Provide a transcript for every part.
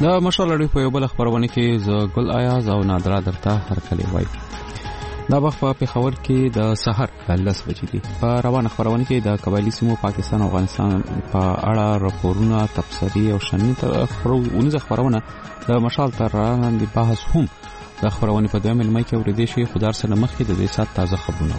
دا مشال لري په یو بل خبرونه کې ز ګل آیاز او نادرا درته هر کلی وای. دا وخت په پېښور کې د سحر 10 بجې دي. په روانه خبرونه کې د قبایلی سیمو پاکستان او افغانستان په اړه راپورونه تبصري او شننې خبرونه د مشال تر وړاندې بحث هم د خبرونه په دویم ملمای کې ورېدې شي. خدار سره مخ کې د دې سات تازه خبرونه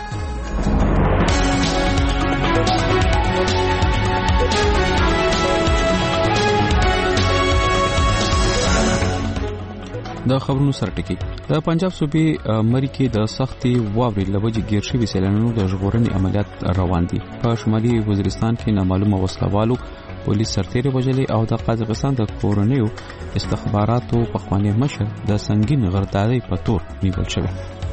د خبرونو سره ټکی. د پنجاب صوبې مری کې د سختي واوري لوجې گیر شوی سیلانیانو د ژغورنې عملیات روان دي. په شمالي وزیرستان کې نامعلومه وسلوالو پولیس سرتیري وجلې او د قازقستان د کورنیو استخباراتو پخوانی مشر د سنگین غرداري په تور نیول شوی.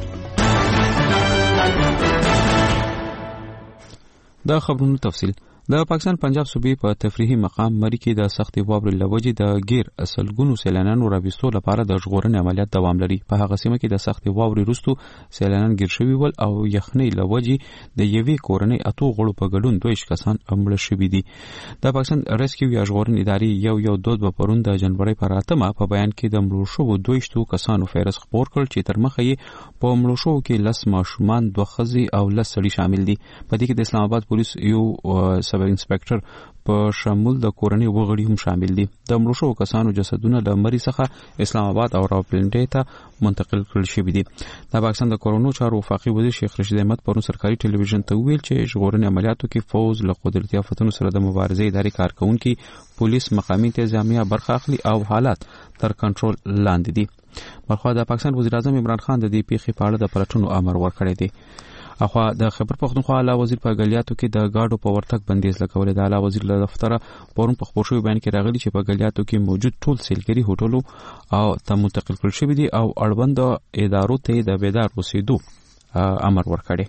د خبرونو تفصیل. د پاکستان پنجاب صوبې په تفریحي مقام مری کې د سختي واوري لوجې د گیر اصلګونو سیلانیانو راوستو لپاره د ژغورنې عملیات دوام لري. په هغه سیمه کې د سختي واوري وروسته سیلانیان گیر شوي ول او یخنۍ لوجې د یوې کورنۍ اتو غړو په ګډون 2 کسان مړه شوي دي. د پاکستان ریسکیو یا ژغورنې ادارې یو دوه پرون د جنوري پر 8 په بیان کې د مړو شوو 2 کسانو فهرست خبر کړ چې تر مخه یې په مړو شوو کې 10 ماشومان 2 ښځې او 10 سړي شامل دي. په دې کې د اسلام آباد پولیس یو سب انسپکټر په شمول د کورنۍ وګړي هم شامل دي. د مړو شوو کسانو جسدونه له مری څخه اسلام آباد او راولپنډي ته منتقل کړل شوي دي. د پاکستان د کورونو چارو وفاقي وزیر شیخ رشید احمد پرون سرکاري ټلویزیون ته ویل چې ژغورنې عملیاتو کې فوز له قدرتي آفتونو سره د مبارزې ادارې کارکونکي پولیس مقامي انتظامیه برخه اخلي او حالات تر کنټرول لاندې دي. بلخو د پاکستان وزیر اعظم عمران خان د دې پیښې په اړه د پلټنو امر ورکړی دی. اخوا د خبر پښتونخوا اعلی وزیر په غلیاتو کې د گاډو په ورتګ بندیز لګولې. د اعلی وزیر له دفتر پرون په خبرشوي بیان کې راغلي چې په غلیاتو کې موجود ټول سیلګری هوټلو او ته منتقل کړل شوی دي او اړوند ادارو ته د بیدار اوسېدو امر ورکړي.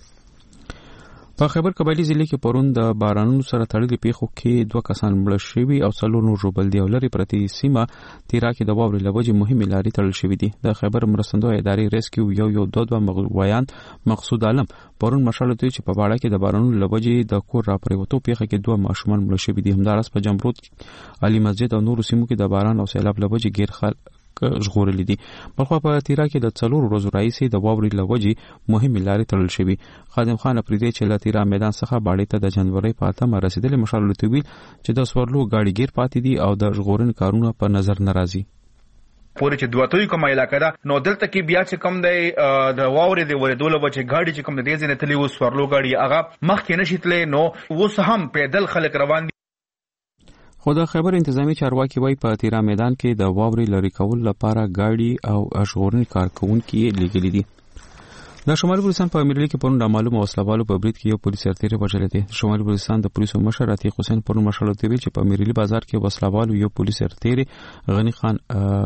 په خیبر قبایلی ضلع کې پرون د بارانونو سره تړلې پیښو کې 2 کسان مړه شوي او 4 نور ژوبل دي او لري پرتی سیمه تیرا کې د واورې لوجې مهمه لارې تړل شوې دي. د خیبر مرستندوی ادارې ریسکیو یو دوه ویان مقصود عالم پرون مشاله دوی چې په باړه کې د بارانونو لوجې د کور را پریوتو پیښه کې 2 ماشومان مړه شوي دي. همدارس په جمرود علي مسجد او نورو سیمو کې د باران او سیلاب لوجې غیر خلک ژغورل دي. بلخو په تیرا کې د 4 ورځو راځي د واورې لوجې مهمه لارې تړل شوی. خادم خان پریدي چې له تیرا میدان څخه باړې ته د جنوري په 8 رسیدل مشال لتویل چې د سورلو گاډي گیر پاتې دي او د ژغورنې کارونه په نظر ناراضي. پورې چې دواتوي کومه علاقه ده نو دلته کې بیا چې کم دی د واورې د ورېدو له وجې گاډي چې کم د دې ځینې تلي و سورلو گاډي هغه مخکې نشي تللی نو اوس هم پیدل خلک روان دي. خو د خبر انتظامی چارواکي وای په تیرا میدان کې د واوري لری کول لپاره گاډي او ژغورنې کارکونکي لګیلي دي. د شمالي بلوچستان په امیرلی کې پرون نامعلومه وسلوالو په برید کې یو پولیس سرتیری وژل دي. شمالي بلوچستان د پولیسو مشر عتیق حسین پرون مشال دی چې په امیرلی بازار کې وسلوالو یو پولیس سرتیری غنی خان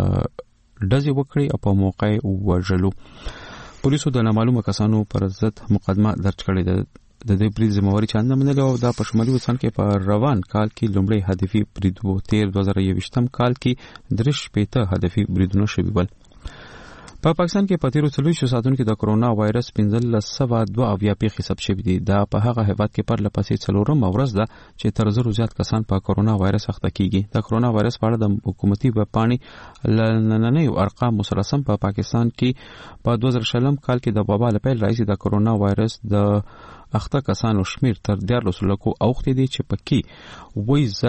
دزي وکړي او په موقع وژلو. پولیسو د نامعلومه کسانو پر ضد مقدمه درج کړې ده. د دې برید ذمہواری چانه منل او د شمالي وطن کې په روان کال کې لومړی هدفي برید وو. 2023 کال کې 3 هدفي بریدونه شوي ول. په پاکستان کې په تیرو 40 ساعتونو کې د کرونا وایرس 1502 پیښې ثبت شوې دي. دا په هغه هیواد کې پر لپسې 4 ورځ ده چې تر 1000 زیات کسان په کرونا وایرس اخته کیږي. د کرونا وایرس په اړه د حکومتي وپاڼې لنننیو ارقام مسلسل په پاکستان کې په 2020 کال کې د وبا له پیل راځي د کرونا وایرس د اخته کسانو شمیر تر 13 لکو اوختې دي چې پکې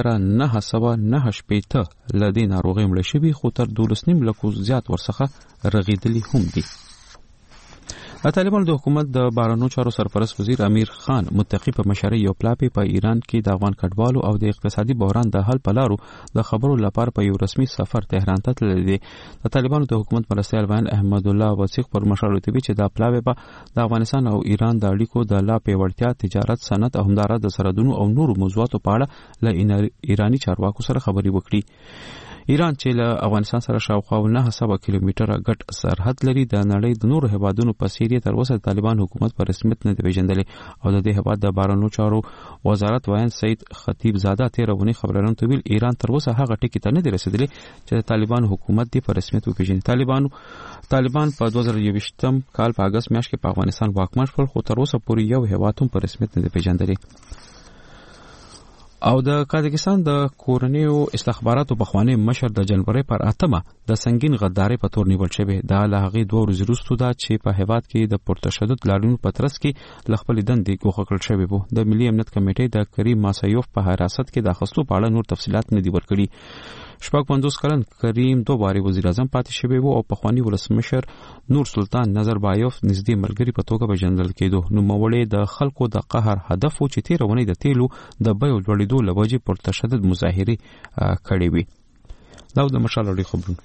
9,918 لدې ناروغي مړ شوي خو تر 12.5 لکو زیات ورڅخه رغیدلي هم دي. طالبانو د حکومت د بهرنیو چارو سرپرست وزیر امیر خان متقی په مشرۍ یو پلاپی په ایران کې د افغان کډوالو او د اقتصادي بحران د حل پلارو د خبرو لپاره په یو رسمي سفر تهران ته تللی دی. د طالبانو د حکومت مرستیال وزیر احمد الله وثیق پر مشاله دی چې د پلاوی په د افغانستان او ایران د اړیکو د لا پیوړتیا تجارت صنعت او همدارس د سرحدونو او نورو موضوعاتو په اړه له ایرانی چارواکو سره خبري وکړي. ایران چې له افغانستان سره شاوخوا 900 کیلومتره ګډ سرحد لري د نړۍ د نورو هیوادونو په څیر تر اوسه طالبان حکومت په رسمیت نه دی پیژندلی او د دې هیواد د بهرنیو چارو وزارت وایي سید خطیب زاده تیرونی خبرونه ته ویل ایران تر اوسه هغه ټکی ته نه دی رسیدلی چې طالبان حکومت دی په رسمیت وپیژني. طالبان په 2020 کال په اگست میاشت کې په افغانستان واکمن شول خو تر اوسه پورې یو هیواد هم په رسمیت نه دی پیژندلی. او د قازقستان د کورنیو استخباراتو پخوانی مشر د جنوري پر 8 د سنگین غداري په تور نیول شوی د لغې 2 ورځې وروسته دا چې په هیواد کې د پرتشدد لاریونونو په ترڅ کې لخپل دندې ګوښه کړل شوی وو. د ملي امنیت کمیټې د کریم ماسایوف په حراست کې د خصلو په اړه نور تفصيلات نه دی ورکړي. شپږ 50 کلن کریم دوباره وزیر اعظم پاتې شوی وو او پخوانی ولسمشر نور سلطان نظربایوف نږدې ملګری په توګه بجندل کېدو. نو مولې د خلکو د قهر هدف و چې تیرونی د تیلو د بیو لوړېدو لوجې پر تشدد مظاهره کړې وي. دا د مشال لري خبرونه.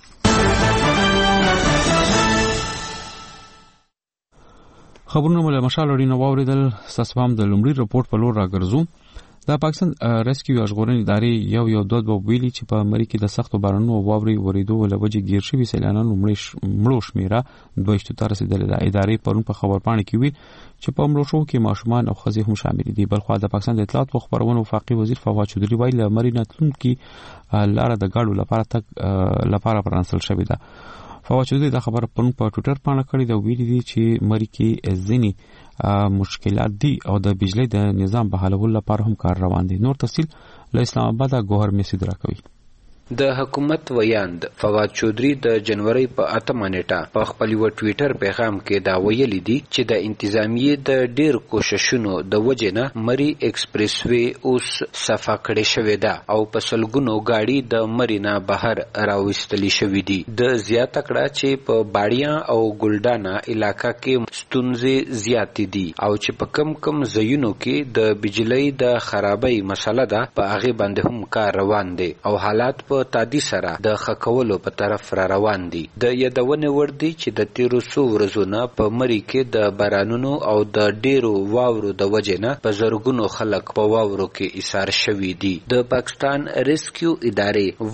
خبرونه مله مشال لري نو اوریدل ساسفام د لومړي رپورت په لور راګرځو. د پاکستان ریسکیو ژغورنې ادارې یو دوه ویلي چې په امریکا د سختو بارانونو او واوري ورېدو لوجې گیر شوي سیلانانو مړو شمیره 22 ته رسیدلې ده. ادارې پرون په خبرپاڼه کې ویل چې په مړو شو کې ماشومان او ښځې هم شامل دي. بلخو د پاکستان د اطلاعات او خبرونو وفاقي وزیر فواد چودري ویل مرینا تلونکي لار د ګاډو لپاره پرانسل شوې ده. فواد چودري دا خبر پرون په ټوئیټر باندې کړی دا ویلي دي چې مری کې ځینی مشکلات دي او د بجلی د نظام بحالولو لپاره هم کار روان دي. نور تفصیل له اسلام آباد گوهر میسید راکوي. د حکومت ویاند فواد چودري د جنوري په 8 نیټه په خپل ټوئیټر پیغام کې دا ویلي دي چې د انتظامیې د ډیر کوششونو د وجنه مری ایکسپریس وی اوس صفا کړې شوې ده او په سلګونو گاډي د مرینا بهر راوستلې شوې دي. د زیاته کړه چې په باډیا او ګلډانا علاقہ کې ستونزې زیات دي او چې په کم ځایونو کې د بجلی د خرابۍ مسله ده په هغه باندې هم کار روان دي او حالات په تادی سره د خکولو په طرف را روان دي. د یادونه ور دي چې د 1300 ورځې په مری کې د بارانونو او د ډیرو واورو د وجنه په زرګونو خلک په واورو کې ایثار شوي دي. د پاکستان ریسکیو ادارې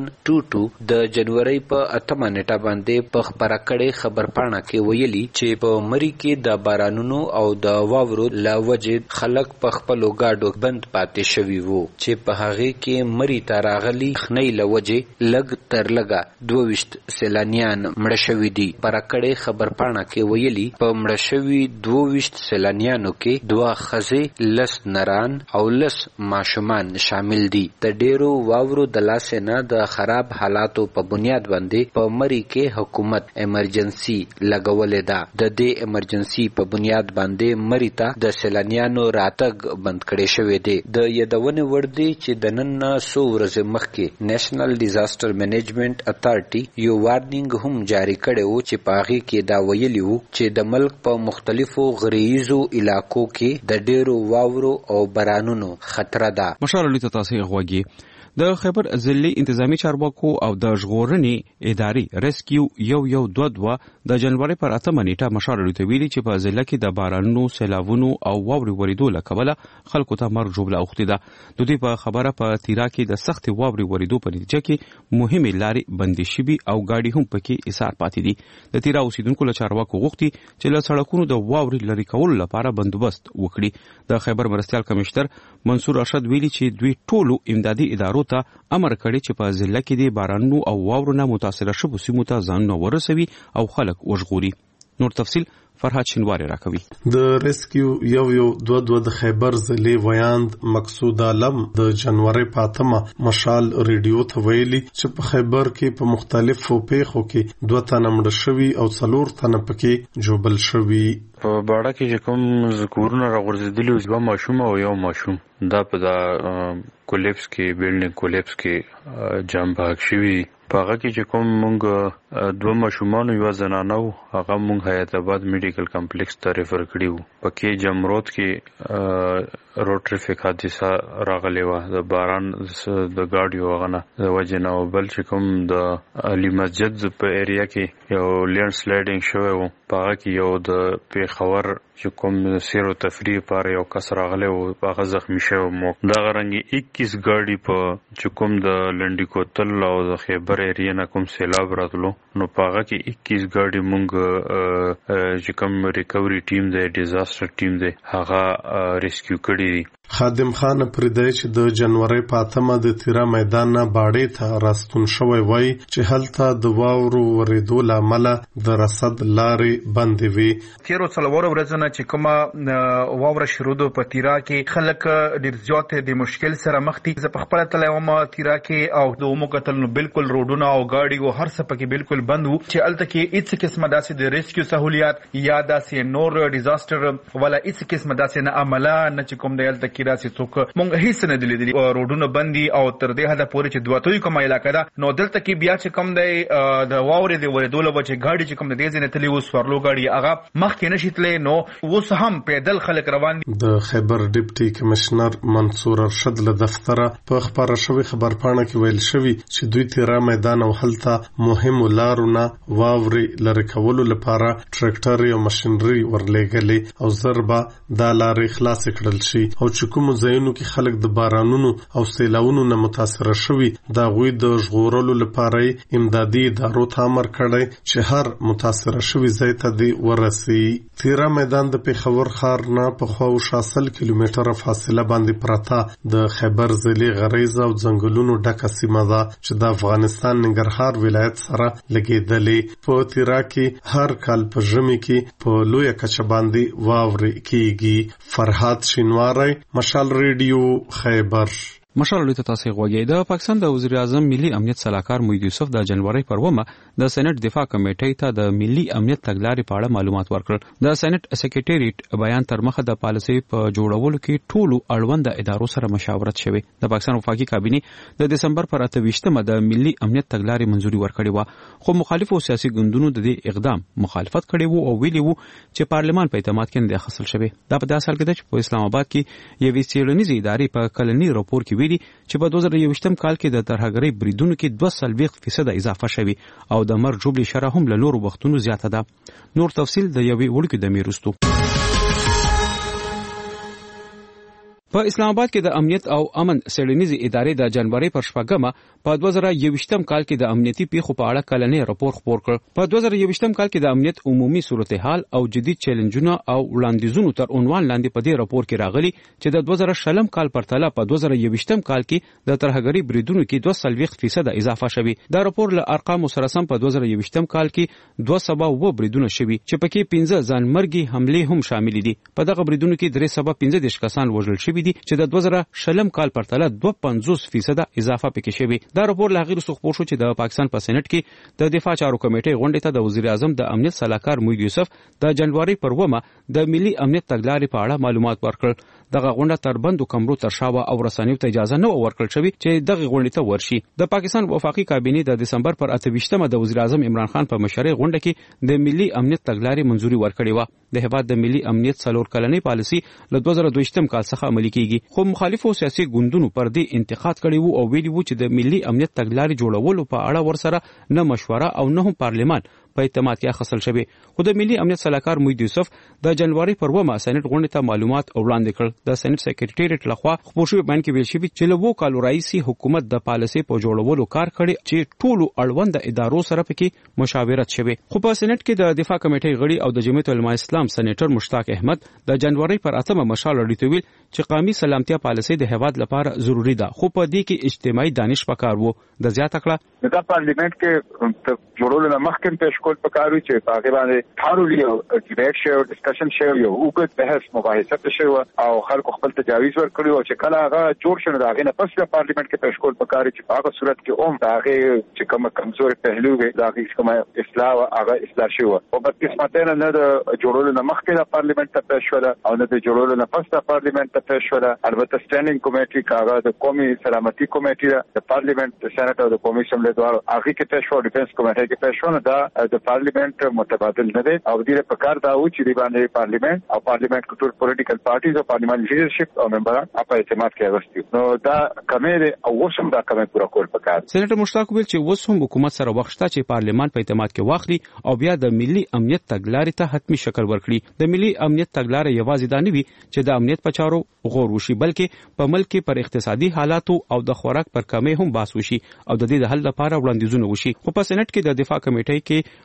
1122 د جنوري په 8 نیټه باندې په خبره کړې خبرپاڼه کې ویلي چې په مری کې د بارانونو او د واورو لا وجه خلک په خپل گاډو بند پاتې شوي وو چې په هغه کې مری تراغلي خنۍ لوجه لګ تر لګا 22 سیلانیان مړ شوي دي. پرکړې خبرپاڼه کې ویلي په مړ شوي 22 سیلانیانو کې 2 ښځې 10 نران او 10 ماشومان شامل دي. د ډیرو واورو د لاسه نه د خراب حالاتو په بنیاد باندې په مری کې حکومت ایمرجنسي لګولې ده. د دې ایمرجنسي په بنیاد باندې مری ته د سیلانیانو راتګ بند کړي شوی دی. د یادونه ور دي چې د نن 100 ورځې مخکې نیشنل ډیزاستر منیجمنت اتھارټي یو وارنینګ هم جاری کړی و چې په هغه کې دا ویلي وو چې د ملک په مختلفو غریزو علاقو کې د ډیرو واورو او بارانونو خطر ده. مشال لته تاسو غوږی د خیبر ضلعي انتظامی چارواکو او د ژغورنې ادارې ریسکیو 1122 د جنوري پر 8 نیټه مشال لته ویلي چې په ضلع کې د بارانونو سیلاوونو او واوري ورېدو لکبله خلکو ته مرګ جوړه اوختي ده. د دې په خبره په تیرا کې د سخت واوري ورېدو په نتیجه کې مهمه لارې بندي شوي او گاډي هم پکې ایثار پاتې دي. د تیرا اوسیدونکو له چارواکو غوښتي چې له سړکونو د واوري لري کولو لپاره بندوبست وکړي. د خیبر مرستيال کمشنر منصور ارشد ویلي چې دوی ټولو امدادي ادارو ته امر کړی چې په ضلع کې د بارانونو او واورو نه متاثر شوو سیمو ته ځانونه ورسوي او خلک وژغوري. نور تفصیل فرحات شینواری راکوي. د ریسکیو 1122 د خیبر ضلع ویاند مقصود عالم د جنوري په 8 مشال ریډیو ته ویلي چې په خیبر کې په مختلفو پیښو کې 2 تنه مړ شوي او 4 تنه پکې جوبل شوي. په باړه کې کوم ذکرونه راغورځېدلي او 2 ماشوم او 1 ماشوم دا په دا کولیپس کې بلډینګ کولیپس کې جام بهاک شوي. په هغه کې چې کوم مونږ 2 ماشومان یو زنانه وو هغه مونږ حیات آباد میډیکل کمپلیکس ته ریفر کړی وو. پکې جمرود کې روډ ټریفیک حادثه راغلی و د باران د گاډیو غنه د وجه نه. بل چې کوم د علي مسجد په ایریا کې یو لینډ سلایډینګ شوی وو په هغه کې یو د پیښور چې کوم سیر او تفریح لپاره یو کس راغلی و هغه زخمی شوی و. دا غرنګي 21 گاډي په چې کوم د لنډی کوتل او د خیبر ایریا نه کوم سیلاب راتلو نو په هغه کې 21 گاډي مونږ چې کوم ریکوري ټیم دی ډیزاستر ټیم دی هغه ریسکیو کړی دي. خادم خان پردای چې د جنوري په 8 د تیرا میدان نه باړې ته راستون شوی وای چې هلته د واورو ورېدو لامل د رصد لارې بندې وي. تیرو څلور ورځې چې کومه واوره شروع ده په تیرا کې خلک ډیر زیات د مشکل سره مخ دي. زه په خپل تلوم تیرا کې او د عموم قتل بالکل روډونه او گاډي او هر څه پکې بالکل بند وو چې الته کې هیڅ قسمه داسې د ریسکیو سہولیات یا داسې نور ډیزاستر ولا هیڅ قسمه داسې نه عمله نه چې کوم د الته کې راسي څوک مونږ هیڅ نه دي روډونه بندي او تر دې حد پورې چې دواتوي کومه علاقه ده نو دلته کې بیا چې کوم دی د واورې د ورېدو لپاره چې گاډي چې کوم د دې ځنه تللی و سوارلو گاډي هغه مخکې نشیتلې نو اوس هم پیدل خلک روان دي. د خیبر ډیپټي کمشنر منصور ارشد له دفتره په خبره شوی خبرپاڼه کې ویل شوی چې دوی تیرا میدان او هلته مهم لارونه واورې لری کولو لپاره ټریکټر او ماشينري ورلېګلې او ضربه د لارې خلاص کړل شي او چې کوم ځایونو کې خلک د بارانونو او سیلاونو نه متاثر شوي دا غوي د ژغورلو لپاره امدادي ادارو ته امر کړی چې هر متاثر شوي ځای ته دی ورسي. تیرا میدان د پیښور ښار نه په خوا 60 کیلومتره فاصله باندې پراته د خیبر ضلع غریز او ځنګلونو ډکه سیمه ده چې د افغانستان ننګرهار ولایت سره لګیدلې. په تیرا کې هر کال په ژمي کې په لویه کچه باندې واورې کیږي. فرهاد شینواری، مشال ریډیو، خیبر. مشال لوی تاسو غوږی د پاکستان د وزیر اعظم ملي امنیت صلاحکار موحد یوسف د جنوري پر 1 د سېنات دفاع کمیټې ته د ملي امنیت تګلارې په اړه معلومات ورکړل. د سېنات سکریټریټ بیان تر مخه د پالیسي په جوړولو کې ټولو اړوند ادارو سره مشاورت شوه. د پاکستان وفاقي کابینه د دسمبر پر 28 د ملي امنیت تګلارې منځوري ورکړې و خو مخالفو سیاسي ګوندونو د دې اقدام مخالفت کړی وو او ویلي وو چې پارلمان په اعتماد کې نه خصل شوه. دا په داسې حال کې چې په اسلام آباد کې یوې څېړنیزې ادارې په کلنی راپور کې ویلي چې په 2021 کال کې د ترهګرۍ بریدونو کې 2% اضافه شوی او د مرګ جوړې شرح هم له نورو وختونو زیاته ده. نور تفصیل د یوې وړوکې د میرستو. په اسلام آباد کې د امنیت او امن څېړنیزې ادارې د جنوري پر 4 په 2021 کال کې د امنیتي پیښو په اړه کلنی راپور خپور کړ. په 2021 کال کې د امنیت عمومي صورتحال او جدي چیلنجونه او وړاندیزونو تر عنوان لاندې په دې راپور کې راغلي چې د 2020 کال پرتله په 2021 کال کې د ترهګرۍ بریدونو کې 2% اضافه شوی. دا راپور له ارقامو سره سم په 2021 کال کې 200 بریدونه شوي چې پکې 15 ځانمرګي حمله هم شامل دي. په دغه بریدونو کې 315 کسان وژل شوي دي چې د 2020 کال پرتله 52% اضافه پکې شوی. دا راپور لا غیر سخپور شو چې د پاکستان په سېنات کې د دفاع چارو کمیټې غونډې ته د وزیر اعظم د امنیت صلاحکار موحد یوسف د جنوري پر 1 د ملي امنیت تګلارې په اړه معلومات ورکړل. دغه غونډه تر بندو کمرو تر شاوه او رسنیو ته اجازه نه ورکړل شوی چې دغه غونډې ته ورشي. د پاکستان وفاقي کابینه د دسمبر پر 28 د وزیر اعظم عمران خان په مشرۍ غونډه کې د ملي امنیت تګلارې منځوري ورکړې و. د هیواد د ملي امنیت څلور کلنۍ پالیسي له 2022 کال څخه عملي کیږي خو مخالفو سیاسي ګوندونو پر دې انتقاد کړی وو او ویلي وو چې د ملي امنیت تګلارې جوړولو په اړه ورسره نه مشوره او نه هم پارلمان په اعتماد کې خصل شوی. خو د ملي امنیت صلاحکار موحد یوسف د جنوري پر 1 سېنات غونډې ته معلومات وړاندې کړل. د سېنات سکریټریټ لخوا خپور شوی بیان کې ویل شوی چې له 2 کالو راځي حکومت د پالیسي په جوړولو کار کړي چې ټولو اړوند ادارو سره پکې مشاورت شوی. خو په سېنات کې د دفاع کمیټې غړي او د جمعیت العلماء اسلام سېنیټر مشتاق احمد د جنوري پر 8 مشال لري ویل چې قومي سلامتیا پالیسي د هیواد لپاره ضروری ده خو په دې کې اجتماعي دانش پکار وو. د زیاته کړه د پارلیمنت کې جوړول نه مخکې پېښ کول پکارو چې هغه باندې ثارولی او ډیبیټ شو ډسکشن شو یو وګت بحث مباحثه شو او خلکو خپل تجاویز ورکړي او چې کله هغه جوړ شنه هغه نه پس په پارلیمنت کې پېښ کول پکاري چې په هغه صورت کې هغه چې کوم کمزور پهلو وي دا هیڅ کومه اصلاح هغه اصلاح شو او په قسمت نه د جوړول نه مخکې د پارلیمنت ته پېښ شو او نه د جوړول نه پس د پارلیمنت ته پېښ شو. البته سټینډینګ کمیټې کاغه د قومي سلامتي کمیټې د پارلیمنت سېنات او د قومي اسمبلی دوه هغه کې پېښ شو ډیفنس کمیټې کې پېښ شو دا د پارلیمنت متبادل نه دي او دې په کار دا و چې دی باندې پارلیمنت او پارلیمنت ټول پولیټیکل پارټیز او پارلیمنت لیډرشپ او ممبران په اعتماد کې راوستي. نو دا کمې او وسم دا کمې پورا کول پکار. سېنیټر مشتاق ویل چې وسم حکومت سره وخته چې پارلیمان په اعتماد کې واخلي او بیا د ملي امنیت تګلارې ته حتمی شکل ورکړي. د ملي امنیت تګلارې یوازې دا نه وي چې د امنیت په چارو غور وشي بلکې په ملک کې پر اقتصادي حالاتو او د خوراک پر کمې هم بحث وشي او د دې د حل لپاره وړاندیزونه وشي. خو په سېنات کې د دفاع کمیټې کې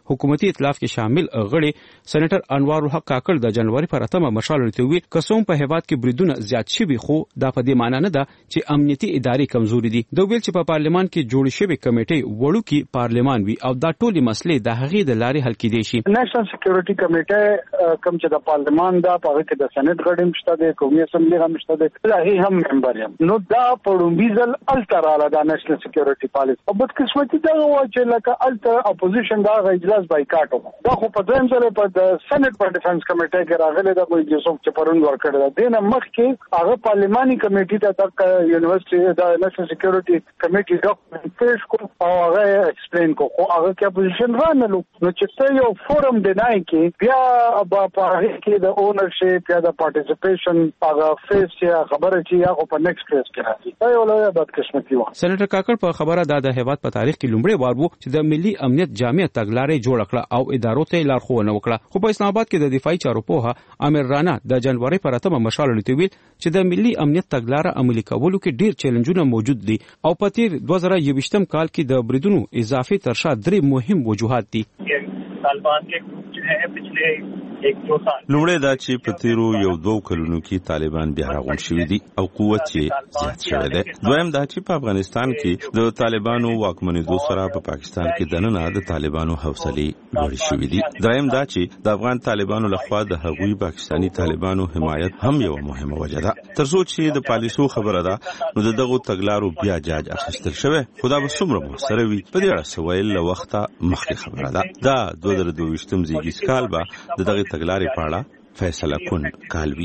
حکومتي ائتلاف کې شامل غړي سېنیټر انوار الحق کاکړ د جنوري پر 8 مشال لري قسم په هیواد کې بریدونه زیات شوي خو دا په دې معنی نه ده چې امنیتي ادارې کمزوري دي. د ویل چې په پارلیمان کې جوړ شوی کمیټه وړو کې پارلیمان وي او دا ټولې مسلې د هغې د لارې حل کېدای شي. نېشنل سکیورټي کمیټه کوم چې د پارلیمان دا په کې د سېنات غړي مشته د قومي اسمبلی هم مشته د هغه هم ممبر یم نو دا په ویزل التراله د نېشنل سکیورټي پالیسي په بد قسمتي دا و چې لکه التر اپوزیشن دا اجلاس بایکاټ دا خو په دیم ځله په د سېنات په ډیفنس کمیټه کې راغله د کوئی جسوم چې پرون ورکړل دي نه مخ کې هغه پارلیماني کمیټه ته د یونیورسيټي د نېشنل سکیورټي کمیټه ډاکومنټ پیش کو او هغه ایکسپلین کو خو هغه کې اپوزیشن رانلو نو چې یو فورم دینای کې بیا په هغه کې د اونرشپ یا د پارټیسیپیشن هغه فیس یا خبره چې هغه په نیکسټ فیس کې راځي دا یو لوی بدقسمتي و. سېنیټر کاکړ په خبره د هیواد په تاریخ کې لومړی وار وو چې د ملي امنیت جامع تګلارې جوړ کړه او ادارو ته لارښوونه وکړه خو په اسلام آباد کې د دفاعي چارو پوها امیر رانا د جنوري پر 8 مشال لري چې د ملي امنیت تګلارې عملي کولو کې ډیر چیلنجونه موجود دي او په تیر 2021 کال کې د بریدونو اضافي ترشا درې مهم وجوهات دي. طالبان के ग्रुप जो है पिछले 1-2 साल لومړی دا چې په تیرو 1-2 کلونو کې طالبان بیا راغون شوي دي او قوت یې زیات شوی دی. دویم دا چې په افغانستان کې د طالبانو واکمنېدو سره په پاکستان کې دننه د طالبانو حوصلې لوړې شوې دي. دریم دا چې د افغان طالبانو لخوا د هغوی پاکستاني طالبانو حمایت هم یو مهمه وجه ده. ترڅو چې د پالیسو خبره ده نو دغه تګلارو بیا جاج اخیستل شوی خدا به څومره موثر وي په دې اړه سوال له وخته مخکې خبره ده. دا 2022 زیږیز کال به د دغه تګلارې په اړه فیصله کون کالوي.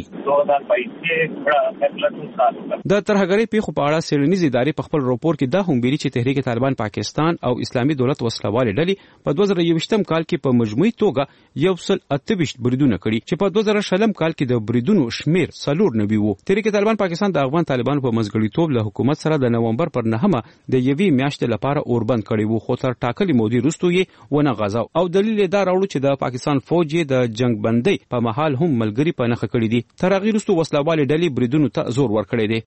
د ترهګرۍ پیښو په اړه سیلونیز ادارې په خپل راپور کې دا هم ویلي چې تحریک طالبان پاکستان او اسلامي دولت وسلوالې ډلې په 2021 کال کې په مجموعي توګه 128 بریدونه کړي چې په 2020 کال کې د بریدونو شمیر 490 وو. تحریک طالبان پاکستان د افغان طالبانو په مزګړیتوب له حکومت سره د نومبر پر 9 د یوې میاشتې لپاره اوربند کړي وو خو تر ټاکلې مودې وروسته یې ونه غځاو او دلیل یې دا راوړو چې د پاکستان فوج د جنگ بندۍ په محل هم ملګری په نخښه کړی دي. تر هغې وروسته وسلوالې ډلې بریدونو ته زور ورکړی دی.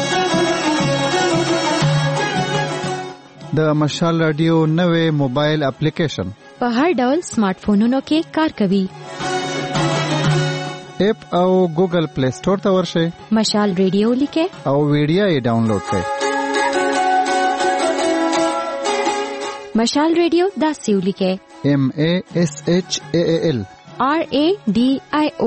د مشال رادیو نوې موبایل اپلیکیشن په هر ډول سمارټ فونونو کې کار کوي. اپ او ګوګل پلی سٹور ته ورشئ مشال رادیو لیکئ او ویډیو یې ډاونلوډ کړئ. مشال رادیو داسې ولیکئ MASHAAL RADIO.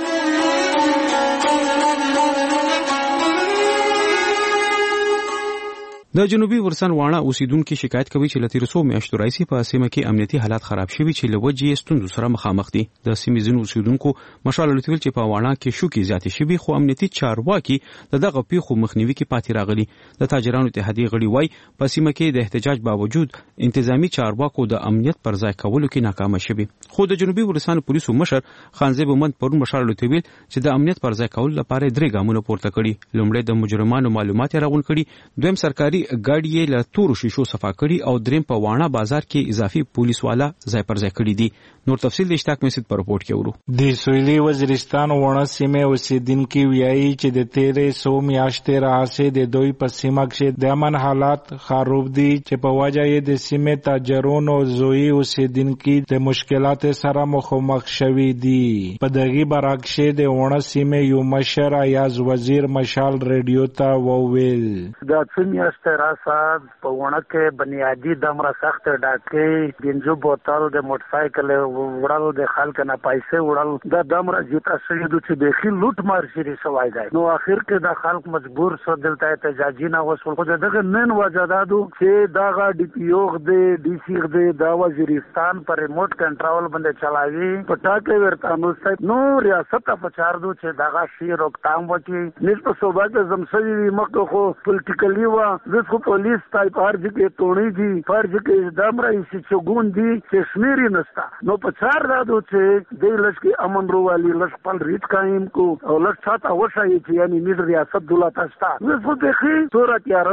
د جنوبي ورسان واڼه اوسیدونکو شکایت کوي چې لتیر سو میاشتو راځي په سیمه کې امنیتي حالات خراب شوي چې لوجې ستوندو سره مخامخ دي. د سیمې ځینو اوسیدونکو مشال لټول چې په واڼه کې شوکي زیاتې شوي خو امنیتي چارواکي دغه پیښو مخنیوي کې پاتې راغلي. د تاجرانو اتحادیې غړي وای په سیمه کې د احتجاج باوجود انتظامی چارواکو د امنیت پر ځای کولو کې ناکام شوي. خو د جنوبي ورسان پولیسو مشر خانزیب محمد پرون مشال لټول چې د امنیت پر ځای کول لپاره 3 ګامونه پورته کړي. لومړی د مجرمانو معلومات راغون کړي، دویم سرکاري ګاډي له تورو شیشو صفا کړي او دریم په واڼه بازار کې اضافي پولیس والا ځای پر ځای کړي دي. نور تفصیل د اشتاق مسجد پر رپورټ کې ورو. د سویلي وزیرستان واڼه سیمه اوسیدونکو ویایي چې د 1300 میاشتې راځي د دوی په سیمه کې د امن حالات خراب دي چې په وجه یې د سیمه تاجرونو زوی اوسیدونکو د مشکلات سره مخامخ شوي دي. په دغه برعکس د واڼه سیمه یو مشر ایاز وزیر مشال رادیو ته وویل د څمیاشتې راځي په واڼه کې بنیادی دمره سخت ډاکې بنجو بوتل د موټر سایکل وړل د خلک نه پیسې وړل د دمره جیتا شوی د چې بخیل لوټ مار شری سوای دی. نو اخر کې د خلک مجبور شو دلته احتجاجي نه وسول خو دغه نن وجدادو چې دغه ډي پی او د ډي سی د وزیرستان پر ریموټ کنټرول باندې چلاوي پټاکه ورته نو نو ریاست په چار دو چې دغه شی روکتام وکي نشته صوبه کې زمسوي مخه خو پولیټیکلی وا د پولیس ټایپ ارج کې توړي دي فرض کې دمره چې ګون دي چې شمیري نستا نو په چار دادو چې د لشکي امن روالي لش پل ریت قائم کو او لش ساته وشای چې یعنی میر ریاست دولت استا زه خو به خي صورت یاره دو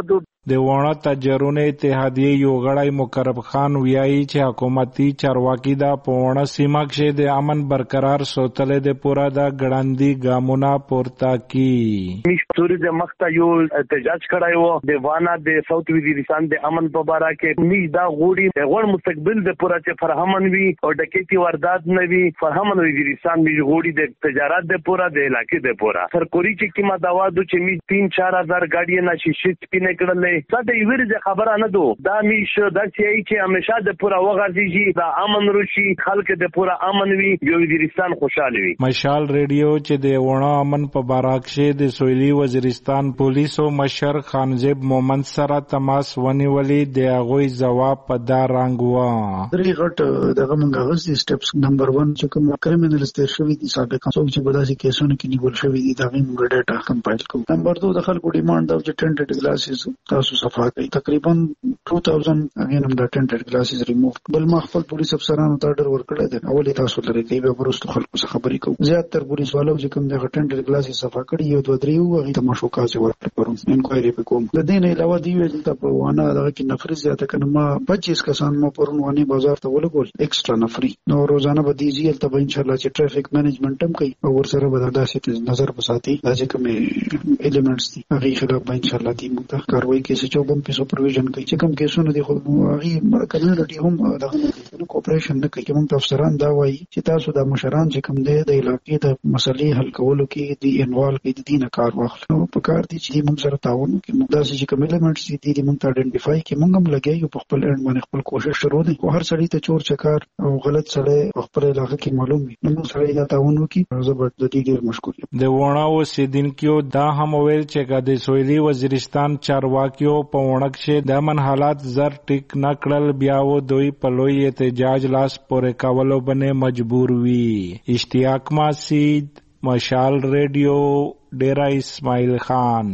د وړه تجربه اتحادیه یو غړی مقرب خان ویایي چې حکومتي چارواکي دا په وړه سیمه کې د امن برقرار ساتلو د پوره د ګړندي ګامونه پورته کی. سوري د مخته یو احتجاج کړای وو د وانا د ساوث وزیرستان د امن په باره کې می دا غوړي مستقبل د پوره چې فرهمن وی او ډکېتی واردات نه وی فرهمن وزیرستان می غوړي د تجارت د پوره د علاقې د پوره سرکوري چې کیما داوا د چې می 3-4 ګاډي نه شیشت پینې کړلې ساده یې خبره نه دو دا می شو د چې همیشه د پوره وغږیږي دا امن روشي خلک د پوره امن وی یو وزیرستان خوشاله وي. مشال ریډیو چې د وړه امن په باراکشه د سویلي وزیرستان پولیسو مشر خانزیب مومند سره تماس ونیولې د هغوی جواب په دا رنګ و. درې غټ دغه منګه غوښتي سټپس نمبر 1 چې کوم کریمینل ستیر شوی دي سابقا څوک چې بداسي کیسونه کې نیول شوی دي دا موږ ډاټا کمپایل کوو. نمبر 2 د خلکو ډیماند او چې ټینټډ ګلاسز تاسو صفا کوي تقریبا 2000 اگین هم دا ټینټډ ګلاسز ریموو بل ما خپل پولیس افسرانو ته ډر ورکړی دی اول تاسو لري کوي به ورستو خلکو څخه خبرې کوو زیات تر پولیس والو چې کوم د ټینټډ ګلاسز صفا کړي یو 2-3 هغه ته مشوکا چې ورکړم انکوایری وکوم. د دې نه علاوه دی ویل ته په وانه دغه کې نفري زیاته کنه ما 25 کسان مو پرون وانی بازار ته ولګول ایکسترا نفري نو روزانه به دیږي ته به ان شاء الله چې ټریفیک مینجمنت هم کوي او ورسره به داسې نظر بساتي چې کوم ایلیمنټس دي هغه خلاف به ان شاء الله دی موږ کاروایی کوي چې چوبم په سپرویژن کوي چې کوم کیسونه دي خو هغه کمیونټي هم دغه کوپریشن نه کوي موږ افسران دا وایي چې تاسو د مشران چې کوم دی د علاقې د مسلې حل کولو کې دی انوالو کې د دینه کار واخلو په کار دي چې موږ سره تعاون کوي موږ داسې چې کوم ایلیمنټس دي موږ ته آئیډنټیفای کوي موږ هم لګیو په خپل اند باندې خپل کوشش شروع دي خو هر سړی ته چور چکار او غلط سړی خپل علاقې کې معلوم وي موږ سره دا تعاون وکړي زه به د دې ډیر مشکور یم. د وړه اوسیدونکو دا هم ویل چې د سویلي وزیرستان چارواکیو په وړه کې د امن حالات زر ټیک نه کړل بیا و دوی په لوی احتجاج لاس پورې کولو باندې مجبور وي. اشتیاق ماسید مشال ریډیو ډیرا اسماعیل خان.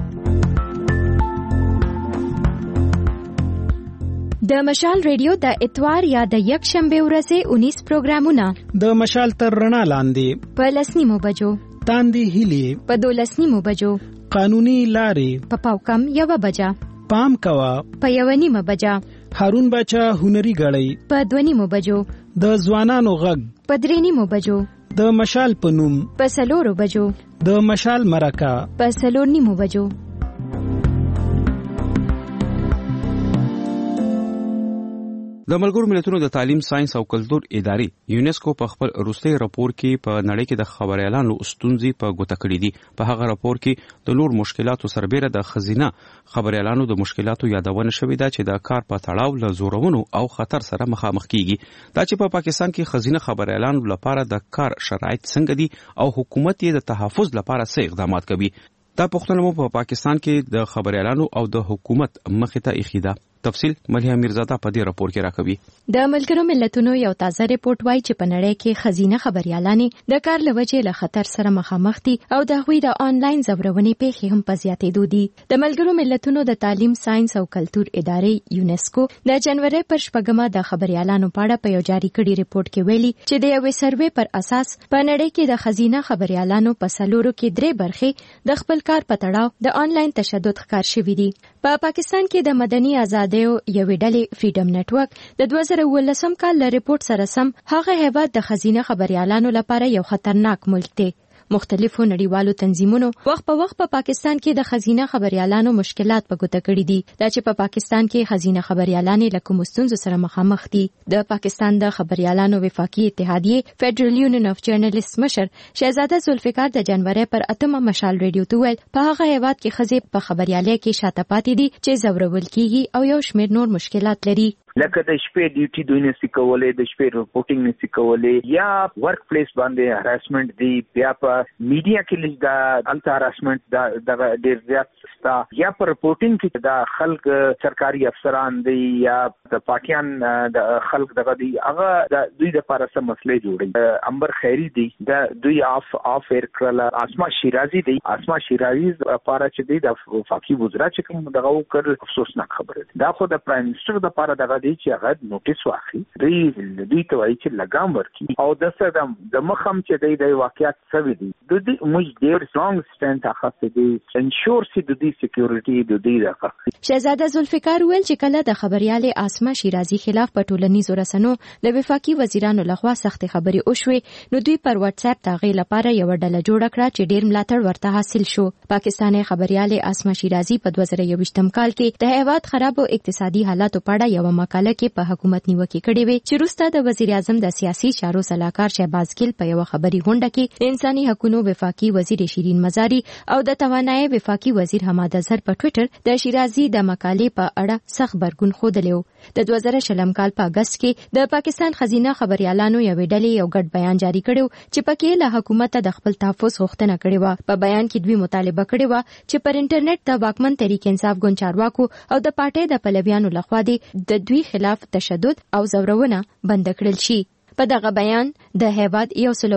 د مشال ریډیو د اتوار یا د یک شنبه ورځې 19 پروګرامونه د مشال تر رڼا لاندې په 10 بجو تاندې هلي په 12 بجو قانوني لارې په پاوکم 1 بجا پام کوا په 1 بجا هارون بچا هنري غړی په 2 بجو د ځوانانو غږ په 3 بجو د مشال پنوم په 4 بجو د مشال مرکه په 4 بجو. د ملګرو ملتونو د تعلیم ساينس او کلتور ادارې یونیسکو په خپل وروستي راپور کې په نړۍ کې د خبريالانو ستونزې په ګوته کړې دي. په هغه راپور کې د نور مشکلاتو سربېره د خزینه خبريالانو د مشکلاتو یادونه شوې ده چې د کار په تړاو له زورونو او خطر سره مخامخ کیږي. دا چې په پاکستان کې خزینه خبريالانو لپاره د کار شرایط څنګه دي او حکومت یې د تحفظ لپاره څه اقدامات کوي. دا پوښتنه مو په پاکستان کې د خبريالانو او د حکومت مخې ته ایښې ده. تفصیل ملیا میرزاده په دې راپور کې راکوي. د ملګرو ملتونو یو تازه ریپورت وایي چې په نړۍ کې خزینه خبريالانې د کار لوجې له خطر سره مخامخ دي او د هغوی د آنلاین زورونې پیښې هم په زیاتېدو دي. د ملګرو ملتونو د تعلیم ساينس او کلتور ادارې یونیسکو د جنوري پر 4 د خبريالانو په اړه په یو جاری کړي ریپورت کې ویلي چې د یو سروې پر اساس په نړۍ کې د خزینه خبريالانو په سلورو کې 3 برخې د خپل کار په تړاو د آنلاین تشدد ښکار شوي دي. په پاکستان کې د مدني ازادیو یوې ډلې فریډم نتورک د 2019 کال له ریپورت سره سم هغه هیواد د خزینه خبريالانو لپاره یو خطرناک ملک دی. مختلفو نړیوالو تنظیمونو وخت په وخت په پاکستان کې د خزینه خبريالانو مشکلات په ګوته کړي دي. دا چې په پاکستان کې خزینه خبريالانې له کومو ستونزو سره مخامخ دي. د پاکستان د خبريالانو وفاقي اتحادیې فیډرل یونین اف جرنالیست مشر شهزاده ذوالفقار د جنوري پر 8 مشال ریډیو ته ویل په هغه هیواد کې ښځې په خبريالۍ کې شاته پاتې دي چې زورول کیږي او یو شمېر نور مشکلات لري. لکه د شپې ډیوټي دوی نشي کولای د شپې رپورټینګ نشي کولای یا ورک پلیس باندې هراسمنت دی بیا په میډیا کې لږ الټا هراسمنت دا ډیر زیات ستا یا په رپورټینګ کې دا خلک سرکاري افسران دی یا د پاکستان د خلک دغه دی هغه د دوی د لپاره سم مسلې جوړي. انبر خیری دی دا دوی اف ایر کړل اسما شیرازي دی اسما شیرازي لپاره چې دی د وفاقي وزرا چې کوم دغه کړ افسوسناک خبره ده. دا خو د پرایم منسٹر د لپاره دغه دی چې هغه نوټیس واخلي دوی ته وایي چې لګام ورکړي او د مخم چې د واقعیت سوي دي د دې موږ ډېر سترونګ سټاند اخیستی دی انشور سي د دې سکیورټي د دې راکړي. شهزاده ذوالفقار ویل چې کله د خبريالې آسما شیرازي خلاف په ټولنیزو رسنیو د وفاقي وزیرانو لخوا سخت خبري وشوې نو دوی پر واتس اپ تاغې لپاره یو ډله جوړ کړه چې ډېر ملاتړ ورته حاصل شو. پاکستاني خبريالې آسما شیرازي په 2021م کال کې د هیواد خراب اقتصادي حالاتو په اړه یو مقاله کې په حکومت نیوکه کړې وه چې وروسته د وزیر اعظم د سیاسي چارو صلاحکار شهباز ګل په یو خبري غونډه کې انساني حقوقو وفاقي وزیر شیرین مزاری او د توانایي وفاقي وزیر حماد اظهر په ټوئیټر د شیرازي د مقالې په اړه سخت برګون خوده. د 2020 کال په اگست کې د پاکستان خزینه خبريالانو یو ډلې یو ګډ بیان جاری کړو چې پکې له حکومت د خپل تحفظ غوښتنه کړې و. په بیان کې دوی مطالبه کړې و چې پر انټرنیټ د واکمن تحریک انصاف ګوند چارواکو او د پارټۍ د پلویانو لخوا د دوی خلاف تشدد او زورونه بند کړل شي. په دغه بیان د هیواد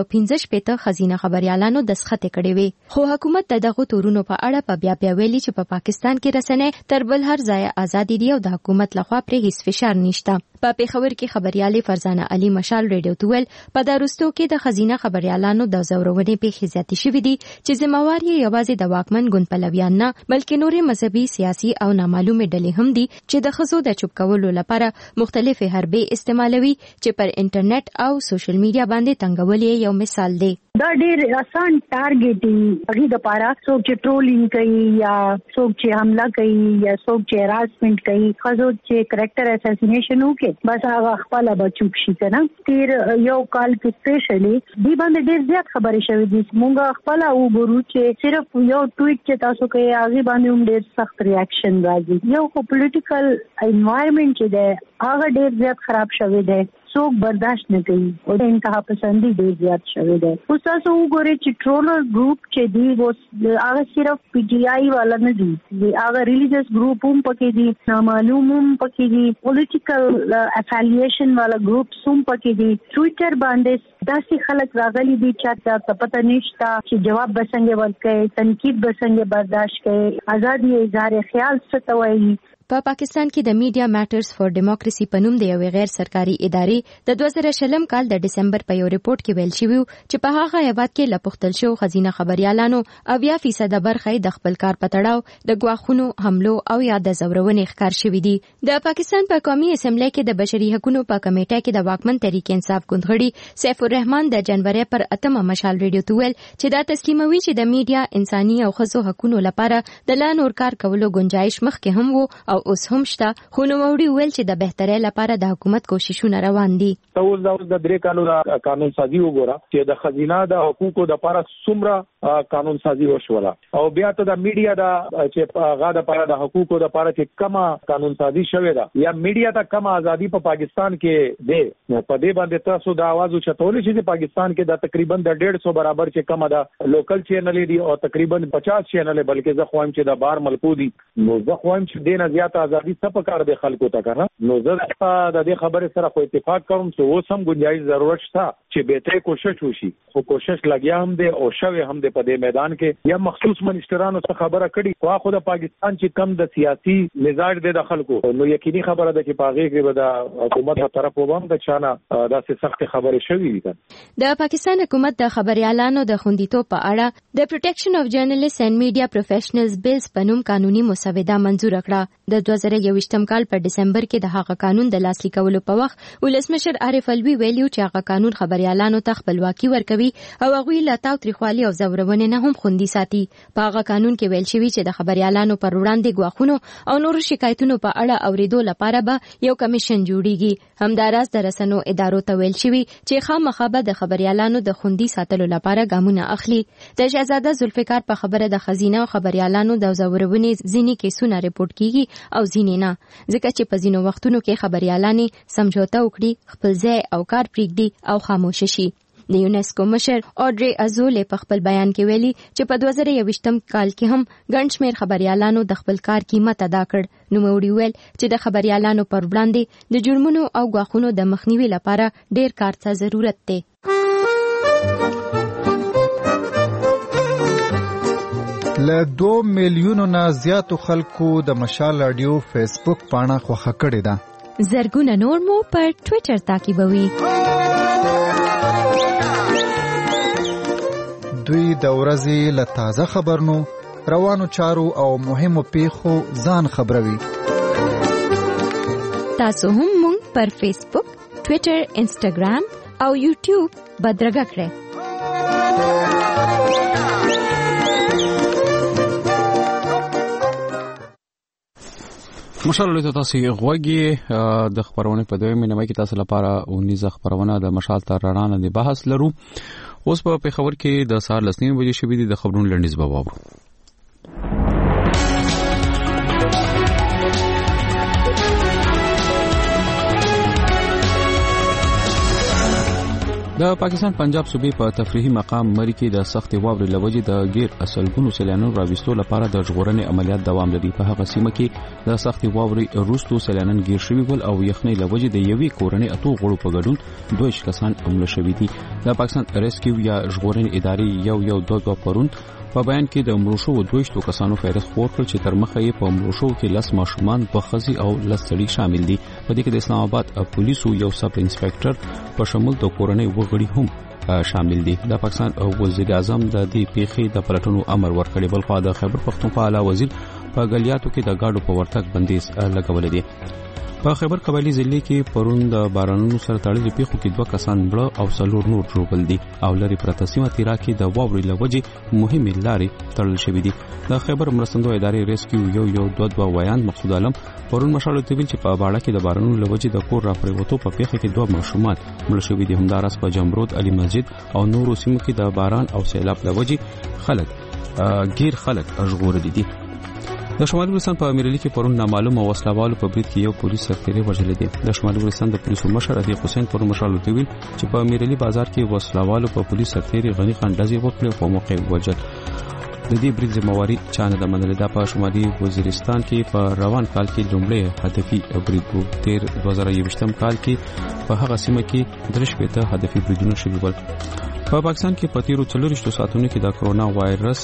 115 خزینه خبريالانو دسخط کړي وي خو حکومت دغه تورونو په اړه په بیا ویلي چې په پاکستان کې رسنۍ تر بل هر ځای ازادي دي او د حکومت لخوا پرې هیڅ فشار نشته. په پیښور کې خبريالې فرزانه علي مشال ریډیو ته ویل په داروستو کې د خزینه خبريالانو د زورونې پیښې زیاتې شوې دي چې ذمہوار یې یوازې د واکمن ګوند پلویان نه بلکې نورې مذهبي سیاسي او نامعلومه ډلې هم دي چې د خزو د چوپ کولو لپاره مختلفې حربې استعمالوي چې پر انټرنیټ او سوشل میډیا باندې تنګول یو مثال دی. دا ډېر آسان ټارګټینګ هغه د پاره څوک چې ټرولینګ کوي یا څوک چې حمله کوي یا څوک چې هراسمنت کوي خزو چې کریکټر اساسینیشن وکړي بس هغه خپل بچوک شي کنه. تیر یو کال کې سپیشلی دی باندې ډېر زیات خبرې شوې دي. مونږ خپل وګورو چې صرف یو ټویټ چې تاسو کوي هغه باندې هم ډېر سخت ریاکشن راځي. یو خو پولیټیکل انوایرنمنت چې ده هغه ډېر زیات خراب شوی دی. څوک برداشت نه کوي او د انتها پسندي ډېر زیات شوی دی. اوس تاسو وګورئ چې ټرولر ګروپ چې دی هغه صرف پی ټی آی والا نه دي هغه ریلیجیس ګروپ هم پکې دي نامعلوم هم پکې دي پولیټیکل افیلیشن والا ګروپ هم پکې دي. ټوئیټر باندې داسې خلک راغلي دي چې تاسو پته نشته چې جواب بسنګ ورکړي تنقید بسنګ برداشت کوي ازادي اظهار خیال څه ته وایي. په پاکستان کې د میډیا میټرز فور ډیموکراسي په نوم د یو غیر سرکاري ادارې د 2020 کال د دسمبر په یو ریپورت کې ویل شوی چې په هغه هیواد کې لپختل شو خزینه خبريالانو 80% برخه د خپل کار په تړاو د غواخونو حملو او یا د زورونې ښکار شوی دي. د پاکستان په قومي اسمبلی کې د بشري حقوقو په کمیټه کې د واکمن تحریک انصاف ګوند غړي سیف الرحمن د جنوري پر 8 مشال ریډیو ته ویل چې دا تسلیموي چې د میډیا انساني او ښځو حقوقو لپاره د لا نور کار کولو گنجائش مخکې هم وو او اوس هم شته. خو نو وړي ویل چې د بهترۍ لپاره د حکومت کوششونه روان دي. اوس د 3 کالو قانون سازي وګوره چې د خزینه د حقوقو د لپاره څومره قانون سازي وشوله او بیا ته د میډیا د چې هغه د لپاره د حقوقو د لپاره چې کما قانون سازي شوه دا یا میډیا ته کما ازادي په پاکستان کې دی. په دې باندې تاسو د आवाज چتول شي چې پاکستان کې د تقریبا د 150 برابر چې کما د لوکل چینل دي او تقریبا 50 چینل بلکې زه خوایم چې د بار ملکو دي نو زه خوایم چې دینه زیات ازادي څه په کار د خلکو ته کنه. نو زه د دې خبرې سره خو اتفاق کوم چې اوس هم گنجائش ضرورت شته چې بهتري کوشش وشي خو کوشش لګیا هم دی او شوه هم دی په دې میدان کې یا مخصوص منشترانو څخه خبره کړي خو د پاکستان چې کم د سیاسي مزاج دی د خلکو نو یقیني خبره ده چې پاغي کې به د حکومت په طرف وبم د چانه داسې سخت خبرې شوې دي. د پاکستان حکومت د خبريالانو د خوندیتوب په اړه د پروټیکشن اف جرنالیست اینڈ میډیا پروفیشنلز بیلز په نوم قانوني مسوده منزور کړه. د 2021م کال په دسمبر کې د هغه قانون د لاسلیک کولو په وخت ولسمشر عارف الوی ویلو چې هغه قانون خبريالانو ته خپلواکي ورکوي او هغه لا تاو تریخوالي او زورونه نه هم خوندي ساتي. په هغه قانون کې ویل شوی چې د خبريالانو پر وړاندې غواخونو او نور شکایتونو په اړه اوریدو لپاره به یو کمیشن جوړیږي. همداراز د رسنیو ادارو ته ویل شوی چې خامخا به د خبريالانو د خوندي ساتلو لپاره ګامونه اخلي. د شهزاده ذوالفقار په خبره د خزینه او خبريالانو د زورونې ځینی کیسونه ریپورت کیږي او ځینې نه ځکه چې په ځینو وختونو کې خبريالانې سمجھوته وکړي خپل ځای او کار پریږدي او خاموش شي. د یونیسکو مشر اودري ازولې په خپل بیان کې ویلي چې په 2021م کال کې هم ګڼ شمېر خبريالانو د خپل کار قیمت ادا کړ. نوموړي ویل چې د خبريالانو پر وړاندې د جرمونو او غواخونو د مخنیوي لپاره ډېر کار ته ضرورت دی. له 2 میلیونو نه زیاتو خلکو د مشال رادیو فیسبوک پاڼه خوښه کړې ده. زرګونه نور مو پر ټوئیټر تعقیبوي. دوی د ورځې له تازه خبرونو، روانو چارو او مهمو پیښو ځان خبروي. تاسو هم مونږ پر فیسبوک، ټوئیټر، انسټاګرام او یوټیوب بدرګه کړئ. مشال له تاسو غوږی د خبرونه په دویمه نیمه کې تاسو لپاره اونیزه خبرونه د مشال تر رڼا نه بحث لرو. اوس په خبر کې د سهار لسنیم بجې شوې دي. د خبرونو لنډیز به واورو. د پاکستان پنجاب صوبې په تفریحي مقام مری کې د سخت واورې لوجې د غیر اصلګونو سیلانو راوستلو لپاره د ژغورنې عملیات دوام لري. په هغه سیمه کې د سخت واورې وروسته سیلانان غیر شوي ول او یخنۍ لوجې د یوې کورنۍ اتو غړو په ګډون 2 کسان مړه شوي دي. د پاکستان ریسکیو یا ژغورنې ادارې یو پرون په بیان کې د مړو شو 22 کسانو فهرست خور کړ چې تر مخه یې په مړو شو کې 10 ماشومان په خزي او 10 سړي شامل دي. په دې کې د اسلام آباد پولیسو یو سب انسپکټر په شمول د کورنۍ وګړي هم شامل دي. د پاکستان وزیر اعظم د دې پیښې د پلټنو امر ورکړی. بل خو د خیبر پختونخوا اعلی وزیر په غلیاتو کې د گاډو په ورتګ بندیز لګولې دي. په خیبر قبایلی ضلع کې پرون د بارانونو سره تړلې پیښو کې 2 کسان مړه او 4 نور ژوبل دي او لري پرته سیمه تیرا کې د واورې لوجې مهمې لارې تړل شوې دي. د خیبر مرستندوی ادارې ریسکیو یو 2 ویاند مقصود عالم پرون مشال ته ویل چې په باړه کې د بارانونو لوجې د کور راپریوتو په پیښه کې 2 ماشومان مړه شوي دي. همدارس په جمرود علي مسجد او نورو سیمو کې د باران او سیلاب لوجې غیر خلک ژغورل دي. د شمالي ولایت په امیرعلی کې پرون نامعلومه وسلوالو په برید کې یو پولیس سرتیری وژل دي. د شمالي ولایت د پولیسو مشر رفیق حسین پرون مشال ته ویل چې په امیرعلی بازار کې وسلوالو په پولیس سرتیری غنی خان ډزې وکړې او په موقع وژل. د دې برید ذمہواری چانه د منل د په شمالي وزیرستان کې په روان کال کې لومړی هدفي برید وو. 2023 کال کې په هغه سیمه کې 3 هدفي بریدونه شوي ول. په پاکستان کې په تیرو 40 ساعتونو کې د کرونا وایرس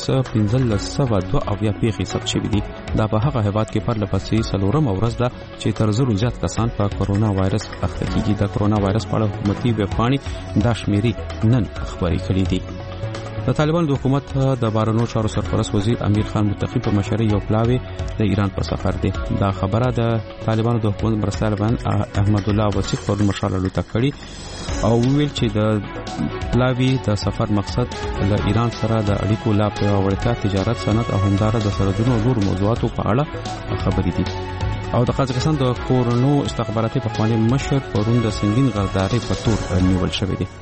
1502 پیښې ثبت شوې دي. دا په هغه هیواد کې پر لپسې سلورم ورځ ده چې تر 1000 زیات کسان په کرونا وایرس اخته کیږي. د کرونا وایرس په اړه حکومتي ویبپاڼې دا شمیرې نن خبرې کړې دي. د طالبان د حکومت د بهرنیو چارو سرپرست وزیر امیر خان متقی په مشرۍ یو پلاوی د ایران په سفر دی. دا خبره د طالبانو د حکومت مرستیال احمد الله وسیق پر مشالو تکړی او ویل چې د پلاوی د سفر مقصد د ایران سره د اړیکو لا پیاوړتیا، تجارت، صنعت او همدارس د سرحدونو نور موضوعاتو په اړه خبرې دي. او د قزاقستان د کورونو استخباراتي پخوانی مشر پرون د سنگین غرداري په تور نیول شوی دی.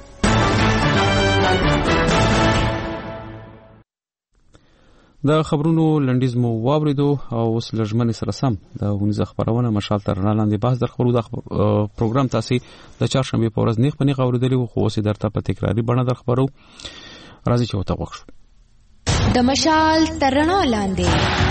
د خبرونو لنډیز مو واوریدو او اوس لږمنې سره سم د ونیزه خبرونه مشال تر لاندې بحث در خبرو د پروګرام تاسو د چهارشنبه په ورځ نیغ پنی غوړېدلی وو، خو اوس درته په تکراری بڼه در خبرو راځي چې وته وښو د مشال تر لاندې.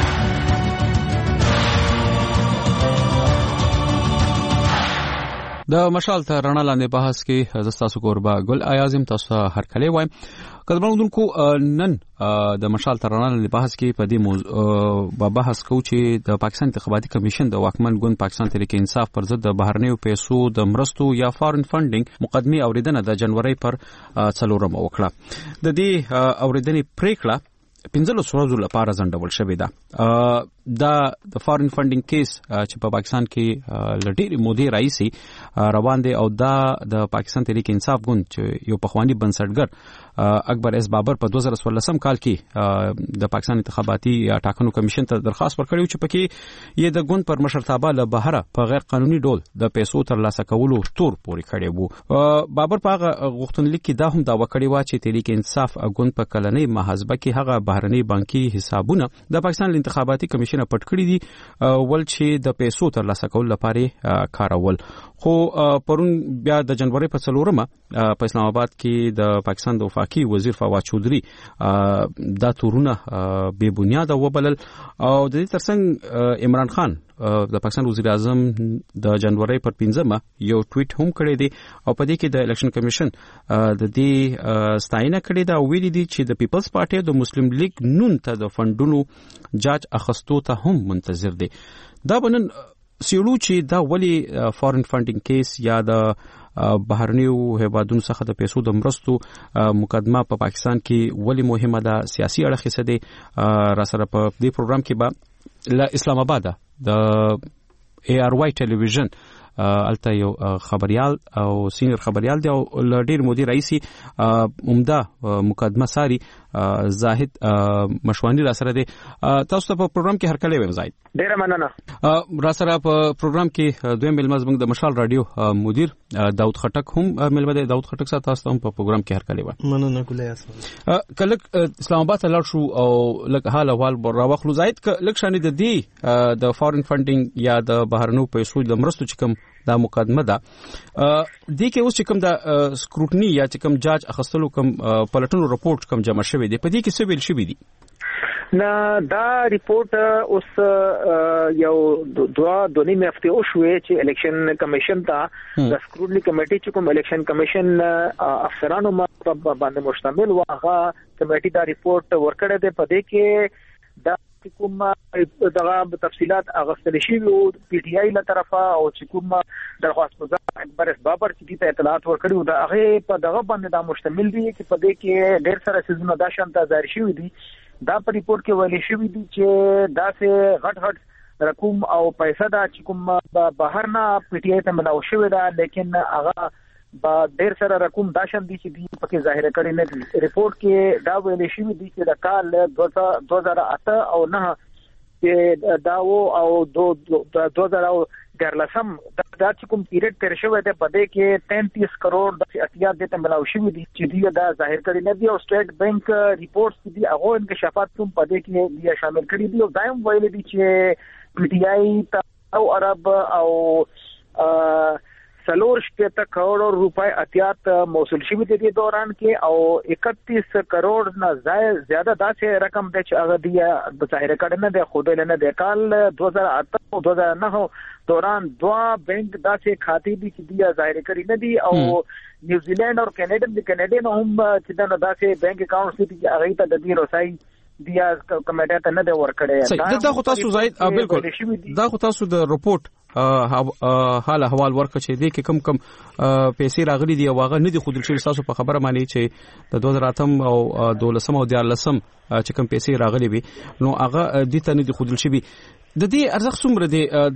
د مشال تر لاندې بحث کې زستاسو قربا ګل ایازم تاسو هر کله وایم کډبلونکو نن د مشال تر لاندې بحث کې په دې موضوع بحث کوو چې د پاکستان انتخاباتي کمیشن د واکمن ګوند پاکستان تحریک انصاف پر ضد د بهرنیو پیسو د مرستو یا فارن فندینګ مقدمه اوریدنه د جنوري پر 4 وکړه. د دې اوریدنې پریکړه 15 ورځې لپاره ځنډول شوې ده. دا د فارن فندینګ کیس چې په پاکستان کې لټيري مودي رئیسي روان دي او دا د پاکستان تحریک انصاف ګوند چې یو پخوانی بنسټګر اکبر اس بابر په 2014 کال کې د پاکستان انتخاباتي ټاکنو کمیشن ته درخواست ورکړی چې پکې یې د ګوند پر مشرتابه له بهره په غیر قانوني ډول د پیسو ترلاسه کولو تور پوري کړی وو. بابر په غوښتنلیک کې دا هم دا وکړی و چې تحریک انصاف ګوند په کلنۍ محاسبه کې هغه بهرني بانکي حسابونه د پاکستان انتخاباتي کمیشن پټ کړی دي ول چې د پیسو ترلاسه کول لپاره کارول. خو پرون بیا د جنوري په 4 په اسلام آباد کې د پاکستان د وفاقي وزیر فواد چودري دا تورونه بے بنیاد وبلل او د دې ترڅنګ عمران خان د پاکستان وزیر اعظم د جنوري پر 15 یو ټویټ هم کړی دی او په دې کې د الیکشن کمیشن د دې ستاینه کړې ده او ویلي دي چې د پیپلز پارټي د مسلم لیگ نون ته د فندونو جاج اخستو ته هم منتظر دي. دا بنن سیړو چې دا ولی فارن فاندینګ کیس یا د بهرنیو هیوادونو څخه د پیسو د مرستو مقدمه په پاکستان کې ولی مهمه ده سیاسي اړخ څه دی را سره په دې پروګرام کې به ل اسلام آباد د ARY ټلویزیون الته یو خبريال او سینیئر خبريال دی او ډیر مدیر رئیسي عمده مقدمه ساری زاهد مشوانی را سره دی. تاسو په پروګرام کې هرکلی ویم زاهد. ډیر مننه. را سره په پروګرام کې دویم ملمه زموږ د مشال رادیو مدیر داود خټک هم ملمه دی. داود خټک سره تاسو هم په پروګرام کې هرکلی ویم. مننه کولای کله اسلام آباد ته لاړ شو او لکه حال احوال راوخلو زاهد لکه شان د دې د فارن فاندینګ یا د بهرنیو پیسو د مرستو چې کوم دا مقدمه ده دې کې اوس چې کوم د سکروټنی یا چې کوم جاج اخستلو کوم پلټنو رپورټ کوم جمع شوی دی په دې کې څه ویل شوی دی؟ نه دا ریپورت اوس یو دوه نیمه هفته او شوې چې الیکشن کمیشن ته د سکروټنی کمیټې چې کوم الیکشن کمیشن افسرانو باندې مشتمل واغه کمیټې دا ریپورت ورکړی دی. په دې کې دا کوم دغه تفصيلات اغستل شي او پی ټی آی له طرفه او چې کوم درخواست گزار اکبر بابر چې ته اطلاعات ورکړي دا هغه په دغه باندې دا مشتمل دي چې په دې کې ډېر سره سيزونه دا شانته ظاهر شوی دي. دا په ریپورت کې ویل شوی دي چې دا سه غټ رقم او پیسې دا چې کوم بهر نه پی ټی آی ته ملاو شوی دا لیکن هغه با ډیر سره رقم دا شم دي چې دی پکې ظاهر کړي نه دي. ریپورت کې دا ویل شوی دي چې د کال 2008 او 9 کې دا او 2013 دا چې کوم پیریډ تیر شوی دی په دې کې 33 کروڑ د اتیا د تملاو شوی دي چې دی دا ظاهر کړي نه دي او سټیټ بانک ریپورتس دي هغه انکشافات کوم په دې کې دی شامل کړي دي او دایم ویل دي چې پی ټی آی او عرب او سلور شپږ کروڑ روپے اتیات موصول شوی دي د دوران کې او 31 کروڑ نه زیاده داسې رقم د چې هغه دی ظاهر کړي نه دی خود نه د کال 2008 او 2009 دوران دوا بینک داسې خاطې دي چې دی ظاهر کړي نه دي او نیوزیلند او کینیډا هم چې دا داسې بینک اکاونټس دي چې هغه ته د دې رسای دیا کمیټه ته نه دی ورکړی. دا خو تاسو زاید بالکل دا خو تاسو د رپورټ حال احوال ورکړه چې دې کې کم پیسې راغلي دي او هغه نه دي خودل شوی. تاسو په خبره مانی چې د 2008 او 12 او 13 چې کم پیسې راغلي وي نو هغه دې ته نه دي خودل شوی. د دې ارزښت څومره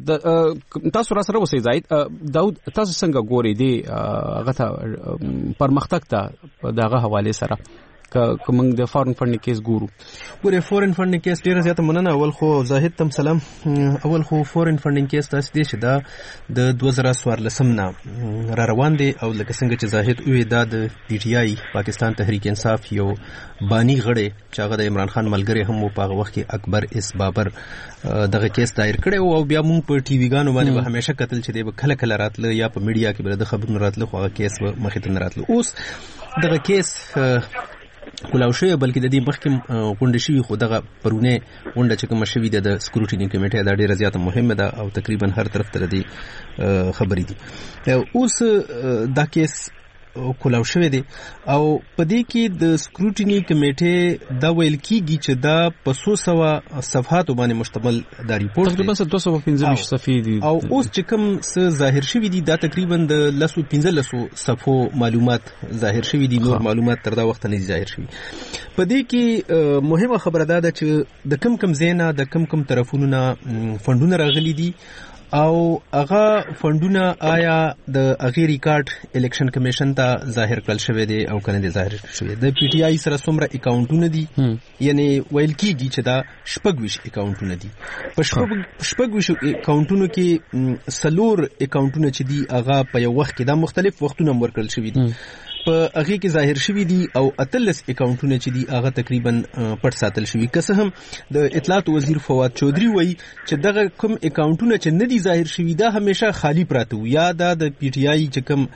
دی تاسو را سره وسی زاید داود تاسو څنګه ګوري دی هغه ته پرمختګ ته دغه حواله سره کوم د فارن فاندینګ کیس ګورو؟ ګوره فارن فاندینګ کیس ډیره زیاته مننه. اول خو زاهد تم سلام. اول خو فارن فاندینګ کیس تاسو دې چې دا د 2014 نه را روان دي او لکه څنګه چې زاهد وی دا د پی ټی آی پاکستان تحریک انصاف یو بانی غړي چې هغه د عمران خان ملګری هم په هغه وخت کې اکبر اس بابر دغه کیس دایر کړي او بیا موږ په ټي وی ګانو باندې به همیشه قتل چې دی کله کله راتله یا په میډیا کې به د خبرونو راتله خو هغه کیس مخې ته نه راتله. اوس دغه کیس کولاو شوی بلکې د دې مخکې غونډه شوی خو دغه پرونه غونډه چې کوم شوی د سکروټینی کمیټه دا ډیره زیاته مهمه ده او تقریبا هر طرف ته د خبرې دي. اوس دا کیس کولاو شوی دی او په دې کې د سکروټینی کمیټه دا ویل کیږي چې دا په 100 صفحات باندې مشتمل دا ریپورت تقریبا 215 صفحې دي او اوس چې کوم څه ظاهر شوی دي دا تقریبا د 15 صفحو معلومات ظاهر شوی دي. نور معلومات تر دا وخت نه ظاهر شوی. په دې کې مهمه خبره ده چې د کم زینا د کم طرفونو فندونه راغلي دي او هغه فندونه آیا د اغه ریکارډ الیکشن کمیشن ته ظاهر کړل شوی دی او کنه دی ظاهر شوی د پی ټی آی سره څومره اکاونټونه دي یعنی ویل کیږي چې دا شپږ اکاونټونه دي. په شپږ اکاونټونو کې سلور اکاونټونه چې دي هغه په یو وخت کې دا مختلف وختونه ورکړل شوی دي په هغه کې ظاهر شوی دي او اتلس اکاونټونه چې دي هغه تقریبا پټ ساتل شوی. که څه هم د اطلاعات وزیر فواد چودري وایي چې دغه کوم اکاونټونه چې نه دي ظاهر شوی دا همیشه خالی پراته وي یا د پی ټی آی چې کوم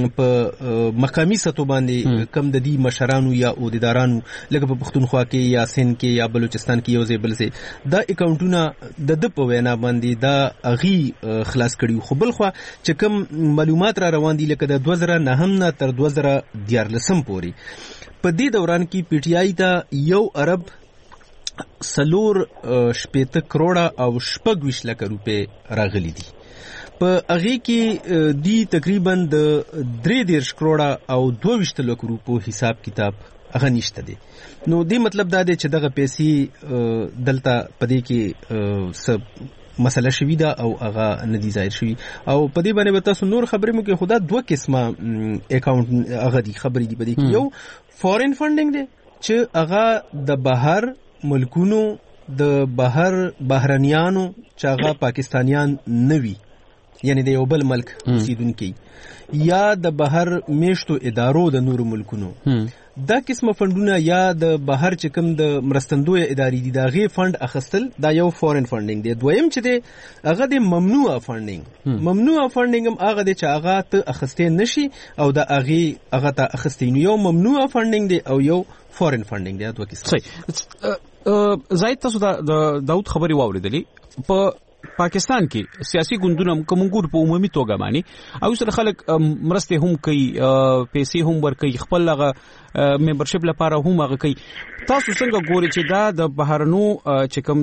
په مقامی سطح باندې کم د دې مشرانو یا عہدیدارانو لکه په پښتونخوا کې یا سند کې یا بلوچستان کې یو ځای بل ځای دا اکاونټونه د په وینا باندې دا اغي خلاص کړي. خو بل خو چې کوم معلومات را روان دي لکه د 2009 نه تر 2014 پورې په دې دوران کې پی ټی آی ته یو ارب سلور 70 کروڑه او 25 لک روپے راغلي دي. په هغه کې دی تقریبا د 3.5 کروڑه او 22 لک روپو حساب کتاب هغه نشته دي. نو دې مطلب دا دی چې دغه پیسې دلته پدې کې سب مسله شوی دا او هغه ندی ظاهر شوی او پدې باندې به تاسو نور خبرې مو کې خدا دوه قسمه اکاونټ هغه دي خبرې دي پدې کې. یو فورین فندینګ دی چې هغه د بهر ملکونو د بهرنیانو چې هغه پاکستانیان نوي یعنی د یو بل ملک اوسیدونکي یا د بهر میشتو ادارو د نورو ملکونو دا قسمه فندونه یا د بهر چې کوم د مرستندوی ادارې دي دا غي فند اخستل دا یو فورین فندینګ دی. دویم چې دی هغه د ممنوعه فندینګ. ممنوعه فندینګ هم هغه دی چې هغه ته اخستې نشي او د هغه ته اخستې. یو ممنوعه فندینګ دی او یو فورین فندینګ دی. دوه قسم. صحیح. زاید تاسو د داود خبري واوریدلې په پاکستان کې سیاسي ګوندونه کومګور په عمومي توګه باندې او سره خلک مرسته هم کوي پیسې هم ورکوي خپل لغه ممبرشپ لپاره هم هغه کوي. تاسو څنګه ګوري چې دا د بهرنو چې کوم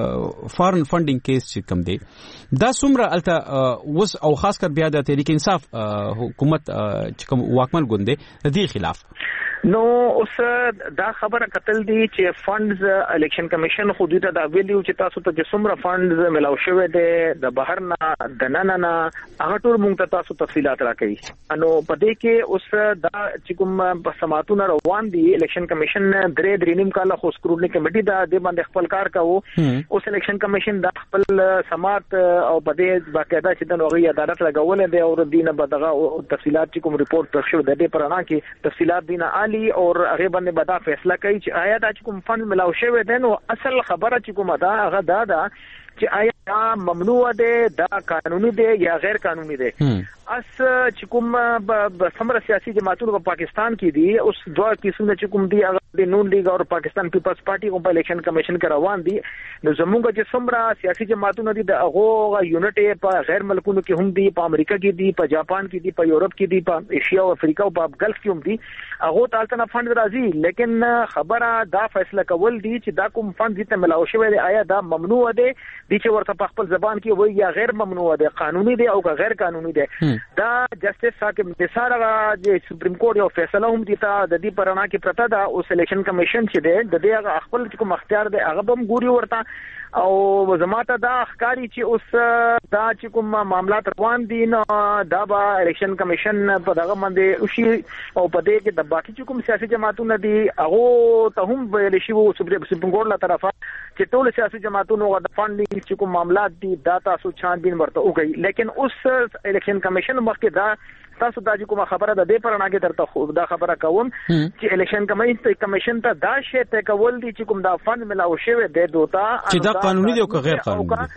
د فارن فندینګ کیس چې کوم دی دا څومره الته وس او خاص کر بیا د تحریک انصاف حکومت چې کوم واکمن ګوند دی د دې خلاف نو اوس دا خبره کتل دي چې فندز الیکشن کمیشن خو دې ته دا ویلیو چې تاسو ته د څومره فندز ملاو شوی دی د بهر نه د نه هغه ټول موږ ته تاسو تفصيلات راکړي. نو په دې کې اوس دا چې کوم سماعتونه روان دي الیکشن کمیشن 3.5 کال خو سکروټنی کمیټي دا د باندې خپل کار کاوه. اوس الیکشن کمیشن دا خپل سماعت او په دې باقاعده چې د نوغي عدالت لګولې دی او دینه بدغه تفصيلات چې کوم ریپورت تر شو د دې پرانا کې تفصيلات دینه عالی اور هغه باندې بدا فیصله کوي چې آیا دا چې کوم فند ملاو شوی دی نو اصل خبره چې کومه دا هغه دا چې آیا دا ممنوع دی دا قانوني دی یا غیر قانوني دی. اس چې کوم سمره سیاسي جماعتونو په پاکستان کې دي اوس دوه قسمه چې کوم دي هغه د نون لیگ او پاکستان پیپلز پارټي کوم په الیکشن کمیشن کې روان دي. نو زموږ چې سمره سیاسي جماعتونو دي د هغه یونټ په غیر ملکونو کې هم دي په امریکا کې دي په جاپان کې دي په یورپ کې دي په ایشیا او افریقا او په ګلف کې هم دي هغه تاسو نه فند راځي. لیکن خبره دا فیصله کول دي چې دا کوم فند دې ملاو شوی دی آیا دا ممنوع دی چې ورته په خپل زبان کې وایي یا غیر ممنوع دی قانوني دی او غیر قانوني دی. دا جسټس صاحب نثار د سپریم کورټ یو فیصله هم دي ته د دې پرانا کې پرتا دا او سلیکشن کمیشن چې دی د دې خپل کوم اختیار دی هغه هم ګوري ورته او زماته دا ښکاری چې اوس دا چې کوم معاملات روان دي نو دا به الیکشن کمیشن په دغه باندې او شي او په دې کې د باقي چې کوم سیاسي جماعتونه دي هغه ته هم ویل شي او سپریم کورټ له طرفه چې ټول سیاسي جماعتونو غو د فندینګ چې کوم معاملات دي دا تاسو چھانبین ورته وکړي. لیکن اوس الیکشن کمیشن مخکې دا تاسو دا چې کومه خبره ده د پرنا کې درته دا خبره کوم چې الیکشن کمیشن ته دا شی ته کول دي چې کوم دا فند ملاو شوی دی دوتا چې دا قانوني دی او غیر قانوني.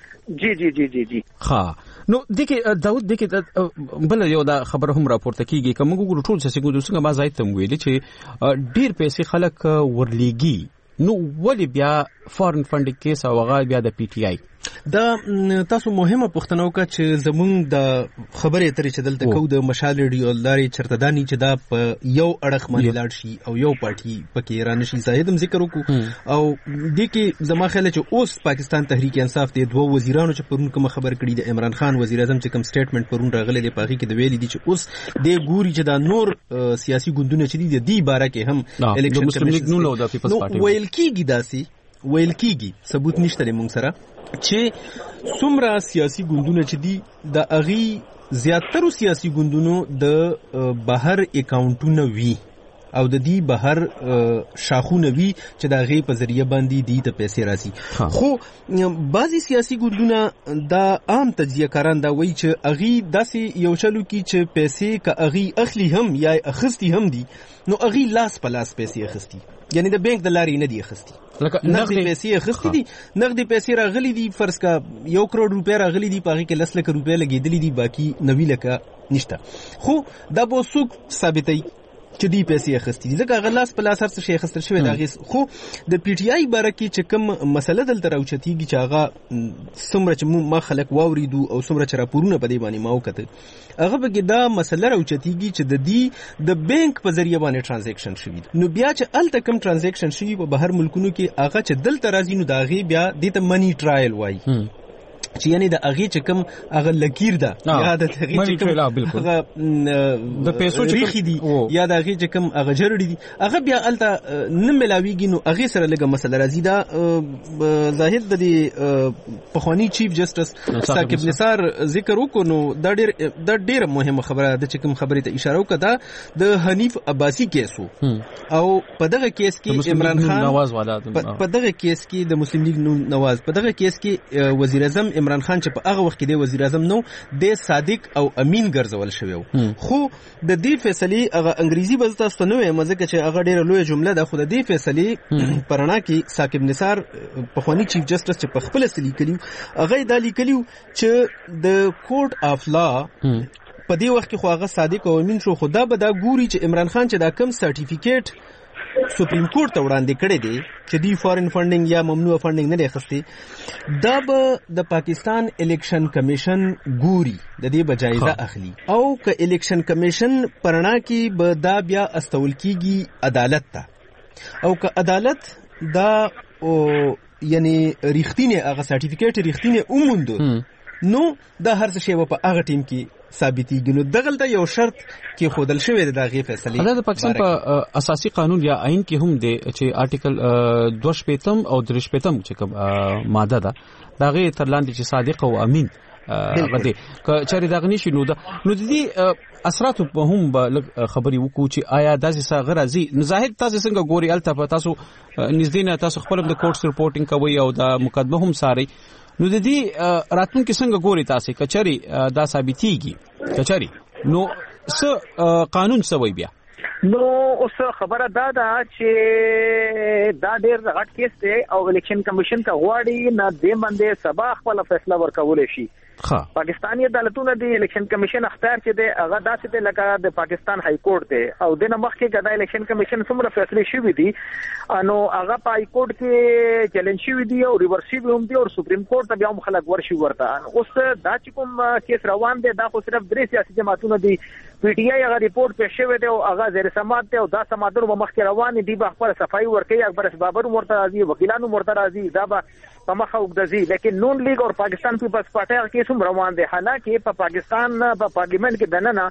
جی ها نو دغه داود دغه بل یو دا خبر هم راپورته کیږي کوم ګورو ټول څه ګورو څنګه ما ځای تم ویلي چې ډیر پیسې خلک ورلېږي نو ولی بیا فارن فندینګ کیس او هغه بیا د پی ټی آی دا تاسو مهمه پوښتنه وکړه چې زمونږ د خبرې ترې چې دلته کو د مشال ریډیو لاري چرتدانی چې دا په یو اړخ باندې لاړ شي او یو پارټي پکې را نشي زاهد هم ذکر وکړو او د کې زما خیال چې اوس پاکستان تحریک انصاف د دوه وزیرانو چې پرون کوم خبر کړي د عمران خان وزیر اعظم چې کوم سټیټمنټ پرون راغلی دی پاغي کې د ویلي دي چې اوس د ګوري چې دا نور سیاسي ګوندونه چې دي د دې باره کې هم الیکشن کمیشن نو د پیپلز پارټي ویل کېږي داسي ویل کېږي ثبوت نشته لري موږ سره چې څومره سیاسي ګوندونه چې دي د اغي زیاتره سیاسي ګوندونو د بهر اکاونټونه وی او د دې بهر شاخونه وی چې د غي په ذریعہ باندې دي ته پیسې راځي. خو بعضی سیاسي ګوندونه دا عام تجزیه کاران دا وایي چې اغي داسې یو چلو کی چې پیسې کا اغي اخلي هم یا اخستی هم دي نو اغي لاس په لاس پیسې اخستی یعنی د بانک د لارې نه دی اخستی نقدي پیسې اخستی دي نقدي پیسې راغلي دي فرض کا 1 کروڑ روپے راغلي دي پاغي کې 10 لک روپے لګیدلې دي باقي 90 لک نشته. خو دا به سوق ثابتای چې دی پیسې اخستې دي لکه غلاس په لاس هر څه شي اخستل شوی دا غیس. خو د پی ټی آی باره کې چې کوم مسله دلته راوچتيږي چې هغه څومره چې ما خلک واوریدو او څومره چې راپورونه په دې باندې ما وکړه هغه به دا مسله راوچتيږي چې د دې د بانک په ذریعہ باندې ترانزیکشن شوی نو بیا چې الته کوم ترانزیکشن شوی په بهر ملکونو کې هغه چې دلته راځي نو دا غي بیا د ته منی ټرایل وای چې یعنی د اغه چې کوم اغه لکیر ده یا د اغه چې کوم د پیسو چې دي یا د اغه چې کوم اغه جوړ دي اغه بیا الته نه ملاویږي نو اغه سره لګه مسله راځي دا ظاهر د پخوانی چیف جسټس ثاقب نثار ذکر وکړو نو دا ډېر مهمه خبره ده چې کوم خبرې ته اشاره وکړه د حنیف عباسی کیسو او په دغه کیس کې عمران خان نواز والا په دغه کیس کې د مسلم لیگ نواز په دغه کیس کې وزیر اعظم عمران خان چې په هغه وخت کې د وزیر اعظم نو د صادق او امین ګرځول شوی خو د دې فیصله هغه انګریزي بزته ستنوي مزه چې هغه ډېر لوی جمله ده خو د دې فیصله پرانا کې ثاقب نثار پخوانی چیف جسټس چې په خپل سلی کلیو هغه د لیکلیو چې د کورټ اف لا په دې وخت کې خو هغه صادق او امین شو خدا به دا ګوري چې عمران خان چې دا کم سرټیفیکیټ سپریم کورټ ته وړاندې کړی دی چې دی فارن فنډینګ یا ممنوع فنډینګ نه اخیستی دا به د پاکستان الیکشن کمیشن ګوري د دې بجایزه اخلي او که الیکشن کمیشن پرنا کې به دا بیا استول کیږي عدالت ته او که عدالت دا یعنی ریښتینی هغه سرټیفیکیټ ریښتینی اوموند نو دا هر څه شی په هغه ټیم کې ثابتېږي نو دغلته یو شرط کې خودل شوی د دغه فیصله دا د پاکستان په اساسي قانون یا آئین کې هم دی چې آرټیکل 2 او 3 چې کوم ماده ده دغه ترلاندې چې صادق او امین غدي چې دغه نشي نو د دې اثرات په هم خبري وکړو چې آیا داسې څنګه راځي ظاهر تاسو څنګه ګوري الته تاسو نږدې نه تاسو خپل د کورټ رپورټینګ کوي او د مقدمه هم ساري نو د دې راتلونکي څنګه ګوري تاسو کچري دا ثابتيږي کچري نو څه قانون سوي بیا نو اوس خبره دا ده چې دا ډېر غټ کیس دی او الیکشن کمیشن کا غواړي نه دې باندې سبا خپل فیصله ورکول شي پاکستانی عدالتونو د الیکشن کمیشن اختیار چې دی هغه داسې دی لکه د پاکستان های کورټ دی او د مخکې د الیکشن کمیشن څومره فیصله شوې دي نو هغه په های کورټ کې چیلنج شوې دي او ریورس شوې هم دي او سپریم کورټ ته بیا مخالف ورشي ورته اوس دا چې کوم کیس روان دی دا خو صرف درې سیاسي جماعتونو دي پی ټی آی هغه ریپورت پیښ شوی دی او هغه زیر سماعت دی او دا سماعتونه به مخکې روان دي به خپل صفائی ورکوي اکبر اسبابر مرته راځي وکیلانو مرته راځي دا به په مخه وګدځي لیکن نون لیگ او پاکستان پیپلز پارټي هغه کیس هم روان دي حالانکه په پاکستان په پارلیمنت کې دننه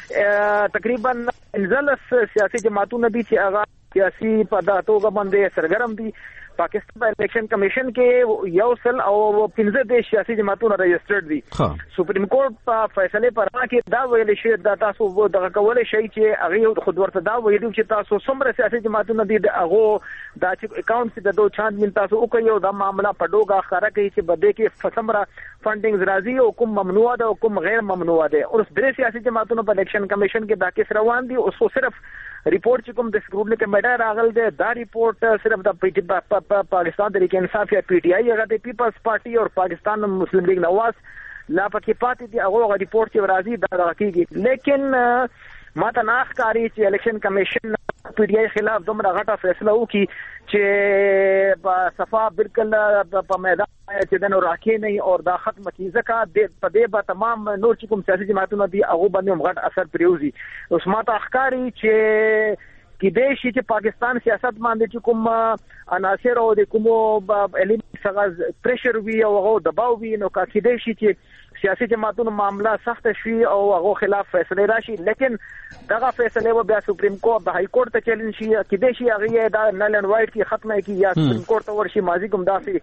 تقریبا 19 سیاسي جماعتونه دي چې هغه سیاسي په داتوګه باندې سرګرم دي پاکستان په الیکشن کمیشن کې یو سل او 15 سیاسي جماعتونه رجسټرډ دي سپریم کورټ په فیصله پرما کې دا ویل شي دا تاسو دغه کول شي چې هغه خود ورته دا ویل چې تاسو څومره سیاسي جماعتونه دي هغه دا چې اکاونټ د دوه چاند من تاسو او کوي دا معاملہ پډوګه خره کوي چې بده کې فسمره فنډینګ راځي او کوم ممنوع ده او کوم غیر ممنوع ده او درې سیاسي جماعتونو په الیکشن کمیشن کې دا کیس روان دي او صرف ریپورت چې کوم د سکروټنی کمیټه راغل دی دا ریپورت صرف د پاکستان تحریک انصاف یا پی ټی آی هغه د پیپلز پارټي او پاکستان مسلم لیگ نواز لا پکې پاتې دي هغه ریپورت چې راځي دا راکېږي لیکن ماته ناخکاری چې الیکشن کمیشن پی ټی آی خلاف دومره غټه فیصله وکړي چې په صفا بالکل په میدان چې دنو راکې نه او دا ختم کیږي کا د په دې به تمام نور چې کوم سیاسي جماعتونه دي هغه باندې غټ اثر پریوزي اوس ماته اخکاری چې کې د شي چې پاکستان سیاست باندې چې کوم عناصر او د کوم الیمنټ څنګه پریشر وی او هغه دباو وی نو کا کې د شي چې سیاسي جماعتونو معاملہ سخت شي او هغه خلاف فیصله راشي لیکن دغه فیصله و بیا سپریم کورټ د های کورټ ته چیلنج شي کې د شي هغه دا نل اینڈ وایټ کی ختمه کی یا سپریم کورټ ته ورشي ماضی کوم داسي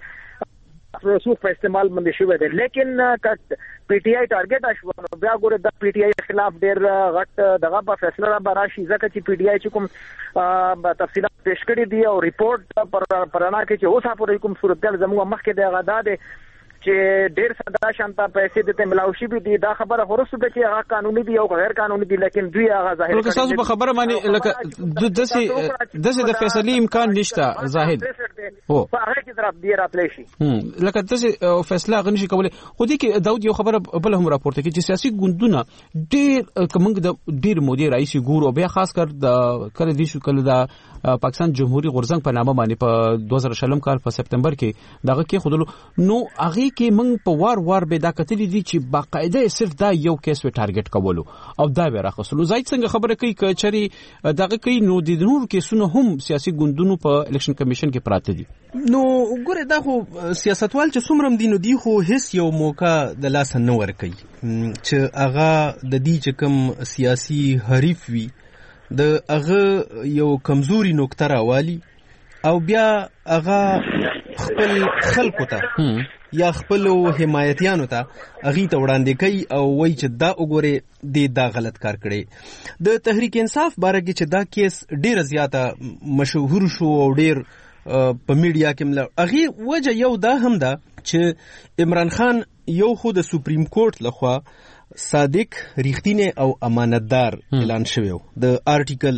رسوخ په استعمال باندې شوی دی لیکن پی ټی آی ټارګټ اشو بیا ګوره د پی ټی آی خلاف ډیر غټ دغه په فیصله را براشي ځکه چې پی ټی آی چې کوم تفصیلات پیش کړی دی او ریپورت پرانا کې چې اوسه پورې کوم صورتګل زموږ مخکې د غدا ده چې ډیر ساده شانته پیسې د تملاوشي به دي دا خبره هرڅه د چې هغه قانوني دي او غیر قانوني دي لیکن دوی هغه ظاهر کړي تاسو په خبره باندې لکه دسه د فیصله امکان نشته زاهد او په هغه کې طرف دی راتلی شي لکه دسه فیصله غنشي کولای خو دې کې داود یو خبره بل هم راپورته کې چې سیاسي ګوندونه ډیر کومنګ د ډیر مودي رئیس ګورو بیا خاص کر د کله دي شو کله د پاکستان جمهوریت غورځنګ په نامه باندې په 2000 کال په سپتمبر کې دغه کې خودلو نو هغه کې موږ په وار به دا کتلې دي چې باقاعده صرف دا یو کیس و ټارګټ کولو او دا به راخصلو زاید څنګه خبره کوي چې دغه کې نو د نور کیسونو هم سیاسي ګوندونو په الیکشن کمیشن کې پراته چیرته دي؟ نو ګوره دا خو سیاستوال چې څومره دي نو دی خو هیڅ یو موقع د لاس نه ورکوي چې هغه د دې چې کوم سیاسي حریف وي د هغه یو کمزوري نقطه راوالي او بیا هغه خپل خلکو ته یا خپل حمایتیانو ته هغه ته وړاندې کوي او وایي چې دا وګوره دا غلط کار کړي. د تحریک انصاف باره کې چې دا کیس ډیره زیاته مشهور شو او ډیر په میډیا کې مله هغه وجه یو دا هم ده چې عمران خان یو خو د سپریم کورټ لخوا صادق ریښتینی او امانتدار اعلان شوی د آرټیکل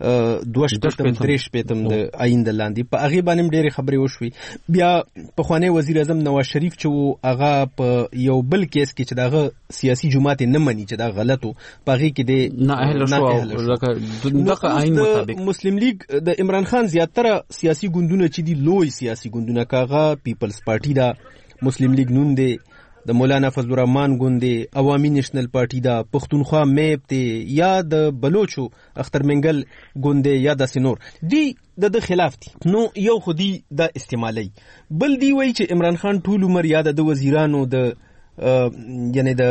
283 د آئین د لاندې په هغه باندې ډېرې خبرې وشوي. بیا پخوانی وزیر اعظم نواز شریف چې هغه په یو بل کیس کې چې دغه سیاسي جماعت نه مني چې دا غلطو په هغه کې د نه اهل شو دغه آئین مطابق مسلم لیگ د عمران خان زیاتره سیاسي ګوندونه چې دي لوی سیاسي ګوندونه کاغه پیپلز پارټي دا مسلم لیگ نون دی د مولانا فضل الرحمن ګوندې عوامي نېشنل پارټي دا پښتونخوا میپ دی یا د بلوچو اختر منګل ګوندې یا د سينور دی د خلاف دي نو یو خودي د استعمالي بل دی وای چې عمران خان ټول عمر یا د وزیرانو د یعنی د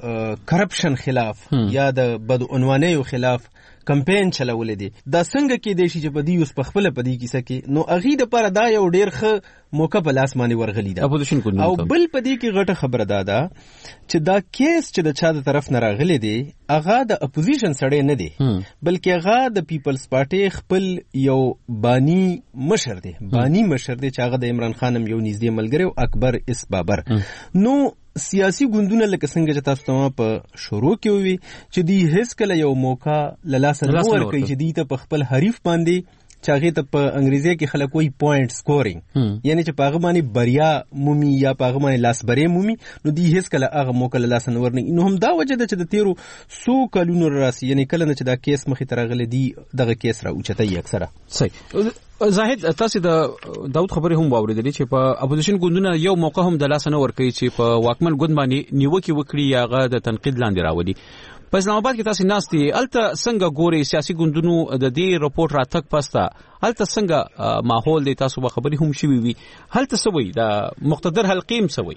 کرپشن خلاف یا د بدعنوانیو خلاف کمپین چلولې دي دا څنګه کې دی چې په دې اوس په خپل په دې کیسه کې نو اغي د پر دا یو ډیر ښه موقع په لاس باندې ورغلی دا او بل په دې کې غټه خبره ده چې دا کیس چې د چا د طرف نه راغلی دی اغا د اپوزیشن سړی نه دی بلکې اغا د پیپلز پارټي خپل یو بانی مشر دی چې هغه د عمران خانم یو نږدې ملګری او اکبر اس بابر نو سیاسي ګوندونه لکه څنګه چې تاسو ته په شروع کې وي چې دی هیڅ کله یو موقع لاسه نه ورکوي چې دی ته په خپل حریف باندې چاغه ته په انګریزي کې خلک وایي پوینټ سکورینګ یعنی چې پاغه باندې بریا مومي یا پاغه باندې لاس برې مومي نو دی هیڅ کله هغه موقع لاسه نه ورني نو هم دا وجه ده چې د تیرو سو کلونو راسي یعنی کله چې دا کیس مخې ترغله دی دغه کیس را اوچتای اکثره صحیح. زاهد تاسو د داود خبرې هم واوریدلې چې په اپوزیشن ګوندونه یو موقع هم د لاسه نه ورکوي چې په واکمن ګوند باندې نیوکه وکړي یا هغه د تنقید لاندې راوړي. په اسلام آباد کې تاسو ناستي الته څنګه ګوري سیاسي ګوندونو د دې رپورت راتګ پسته الته څنګه ماحول دی تاسو به خبرې هم شوي وي الته سوي د مقتدر حلقیم سوي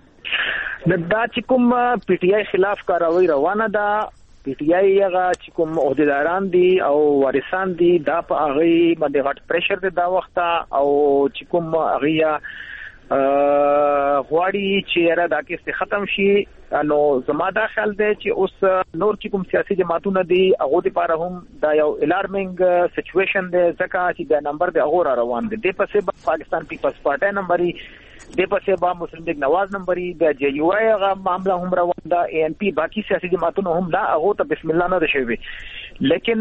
دا چې کوم پی ټی آی خلاف کاروي روانه ده پی ټی آی هغه چې کوم عہدیداران دي او وارثان دي دا په هغه باندې غټ پریشر دی دا وخت او چې کوم هغه غواړي چې را دا کیسه ختم شي نو زما دا خیال دی چې اوس نور چې کوم سیاسي جماعتونه دي هغه لپاره هم دا یو الارمینګ سچويشن دی ځکه چې دا نمبر دی هغه روان دی د پسې پاکستان پیپلز پارټي نمبرې د پسې با مسلم لیگ نواز نمبرې د جے یو آی هغه معاملہ هم روان ده اے ان پی باقي سیاسي جماعتونه هم دا هغه ته بسم الله نه ده شوی لیکن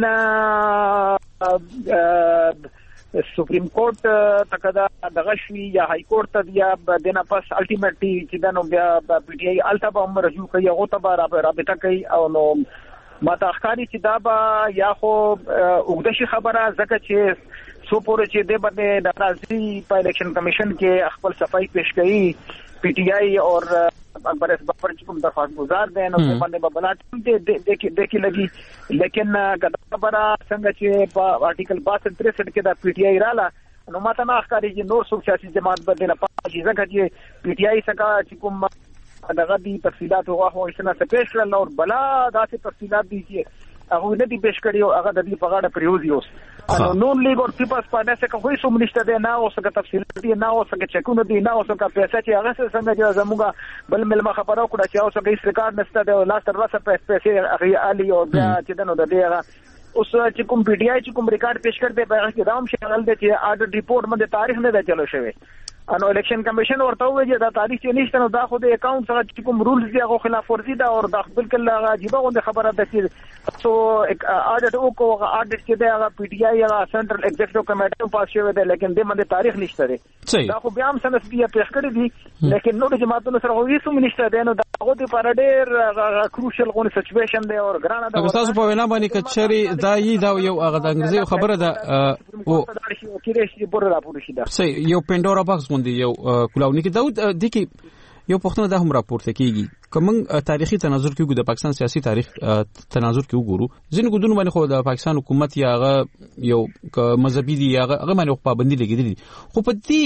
سپریم کورټ تکدا دغه شوی یا های کورټ ته یا دنه پس الټیمیټلی چې دا نو بیا پی ټی آی الټا به هم رجوع کوي هغه ته رابطه کوي او نو ماته ښکاري چې دا به یا خو وګدشي خبره ځکه چې سو پورې چې د باندې د راځي په الیکشن کمیشن کې خپل صفائی پیش کړي پی ټی آی اور اکبر اس بفر چې کوم درخواست گزار دي نو په باندې به بلاټ دې لګي لیکن کدا خبره څنګه چې په آرټیکل 62 کې دا پی ټی آی رااله نو ماته نه ښکاري چې نور څو سیاسي جماعت بدل نه پاتې ځکه چې پی ټی آی څنګه چې کوم دغه دي تفصيلات هغه اسنه سپیش کړل او بلا داسې تفصيلات دي چې هغه نه دي پیش کړی او هغه د دې په غاړه پریوزي اوس نو نون لیګ او پیپلز پارټي څخه خو هیڅ مونږ ده نه اوس څنګه تفصیلات دي نه اوس څنګه چکونه دي نه اوس څنګه پیسې چې هغه څنګه چې زموږ بل ملما خبرو کړه چې اوس هیڅ ریکارډ نشته ده لاس تر لاسه پیسې هغه علي او بیا چې دنو د دې هغه اوس چې کوم پی ټی آی چې کوم ریکارډ پیش کړ دې په هغه کې دام شامل دي چې اډ ریپورت باندې تاریخ نه ده چلو شوی انو الیکشن کمیشن ورته وایي چې دا تاریخ چې نشته نو دا خو د اکاونټ سره چې کوم رولز دی هغه خلاف ورزي ده او دا بالکل عجیب غونډه خبره ده چې سو اډټ او کو اډټ چې دا پی ټی آی یا سنټرل ایگزیکټیو کمیټه پاس شوی ده لیکن دې باندې تاریخ نشته ده دا خو بیا هم سنس بیا پیش کړی دي لیکن نو د جماعتونو سره هیڅ نشته ده نو دا هغه د پر ډېر کروشل غونډه سچويشن ده او ګرانه ده تاسو په وینا باندې کچري دا یو هغه د انګریزي خبره ده او صحیح یو پندورا باکس باندې یو کلاونی کې داود د کی یو پښتنه دا هم راپورته کیږي کوم تاریخي تناظر کې د پاکستان سیاسي تاریخ تناظر کې وګورو ځینې ګوندونو باندې خو د پاکستان حکومت یا یو مذهبي دي هغه باندې پابندي لګیدلې خو په دې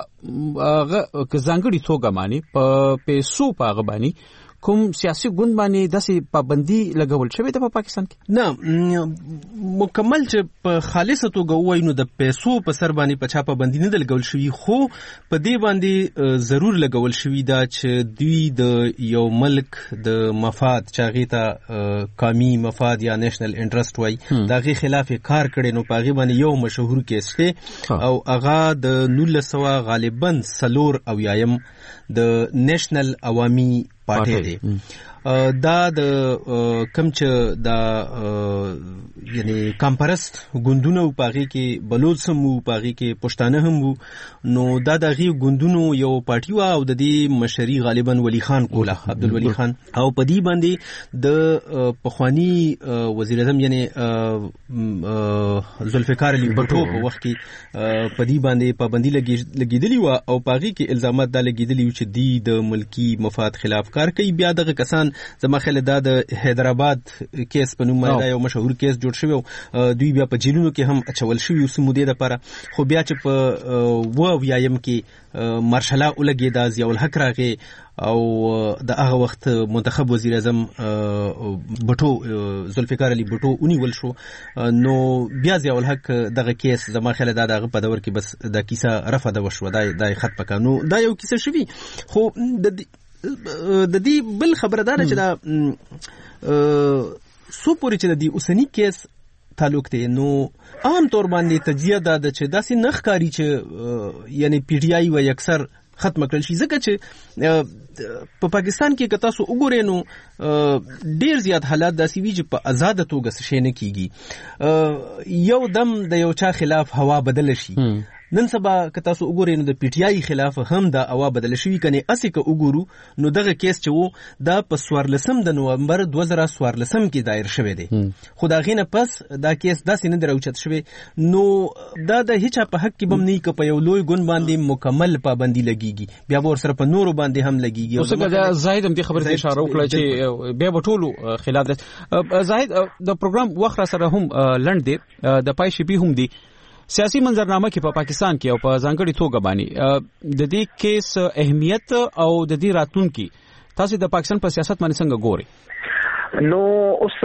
ځانګړي توګه باندې په پیسو په هغه باندې کوم سیاسي ګوند باندې داسې پابندي لګول شوې ده په پاکستان کې نه مکمل چې په خالصه توګه وایي نو د پیسو په سر باندې په چا پابندي نه لګول شوې خو په دې باندې ضرور لګول شوې ده چې دوی د یو ملک د مفاد چاغې ته قومي مفاد یا نېشنل انټرست وایي دغه خلاف کار کړي نو په هغه باندې یو مشهور کیس دی او هغه د 1900 غالبا 3 او یایم د نېشنل عوامي پارټي دی دا د کم چې دا یعنی کمپرست ګوندونو پاغي کې بلوچ هم وو پاغي کې پښتانه هم وو نو دا دغه ګوندونو یو پارټي وا او د دې مشري غالبا ولی خان کوله عبدالولی خان او په دې باندې د پخوانی وزیر اعظم یعنی ذوالفقار علي بټو په وخت کې په دې باندې پابندي لګیدلی و او پاغي کې الزامات د لګیدلی چې دی د ملکی مفاد خلاف کار کوي بیا دغه کسان زما خیال دا د حیدرآباد کیس په نوم باندې یو مشهور کیس جوړ شوی دوی بیا په جیلونو کې هم اچول شوی اوس مودې لپاره خو بیا چې په ویایم کې مارشلا ولګي د ضیاء الحق راغی او د هغه وخت منتخب وزیر اعظم بټو ذوالفقار علي بټو ونیول شو نو بیا ضیاء الحق دغه کیس زما خیال دا دغه په دور کې بس د کیسه رفع د وشو دا خط پکانو دا یو کیسه شوی خو د دې بل خبردار چې دا سو پوری چې د دې اوسنی کیس تعلق دی نو عام طور باندې تجزیه دا چې داسې نخکاری چې یعنی پی ټی آی و اکثر ختم کړل شي ځکه چې په پاکستان کې که تاسو وګورئ نو ډیر زیات حالات داسې وي چې په آزاده توګه څه شی نه کیږي یو دم د یو چا خلاف هوا بدل شي نن سبا که تاسو وګورئ نو د پی ټی آی خلاف هم دا هوا بدل شوی کني اسی که وګورو نو دغه کیس چې وو دا په 14 د نومبر 2014 کې دایر شوی دی خو دا غینه پس دا کیس داسې نه دروچت شوی نو دا د هیڅ په حق کې بم نه کې په یو لوی ګون باندې مکمل پابندي لګیږي بیا ور سره په نورو باندې هم لګیږي اوس دا زاهد هم دې خبرې اشاره وکړه چې بیا بټولو خلاف زاهد د پروګرام وخت سره هم لند دی د پای شپې هم دی سیاسي منظرنامه کې په پاکستان کې او په ځانګړي توګه باندې د دې کیس اهمیت او د دې راتلونکي تاسو د پاکستان په سیاست باندې څنګه ګورئ نو اوس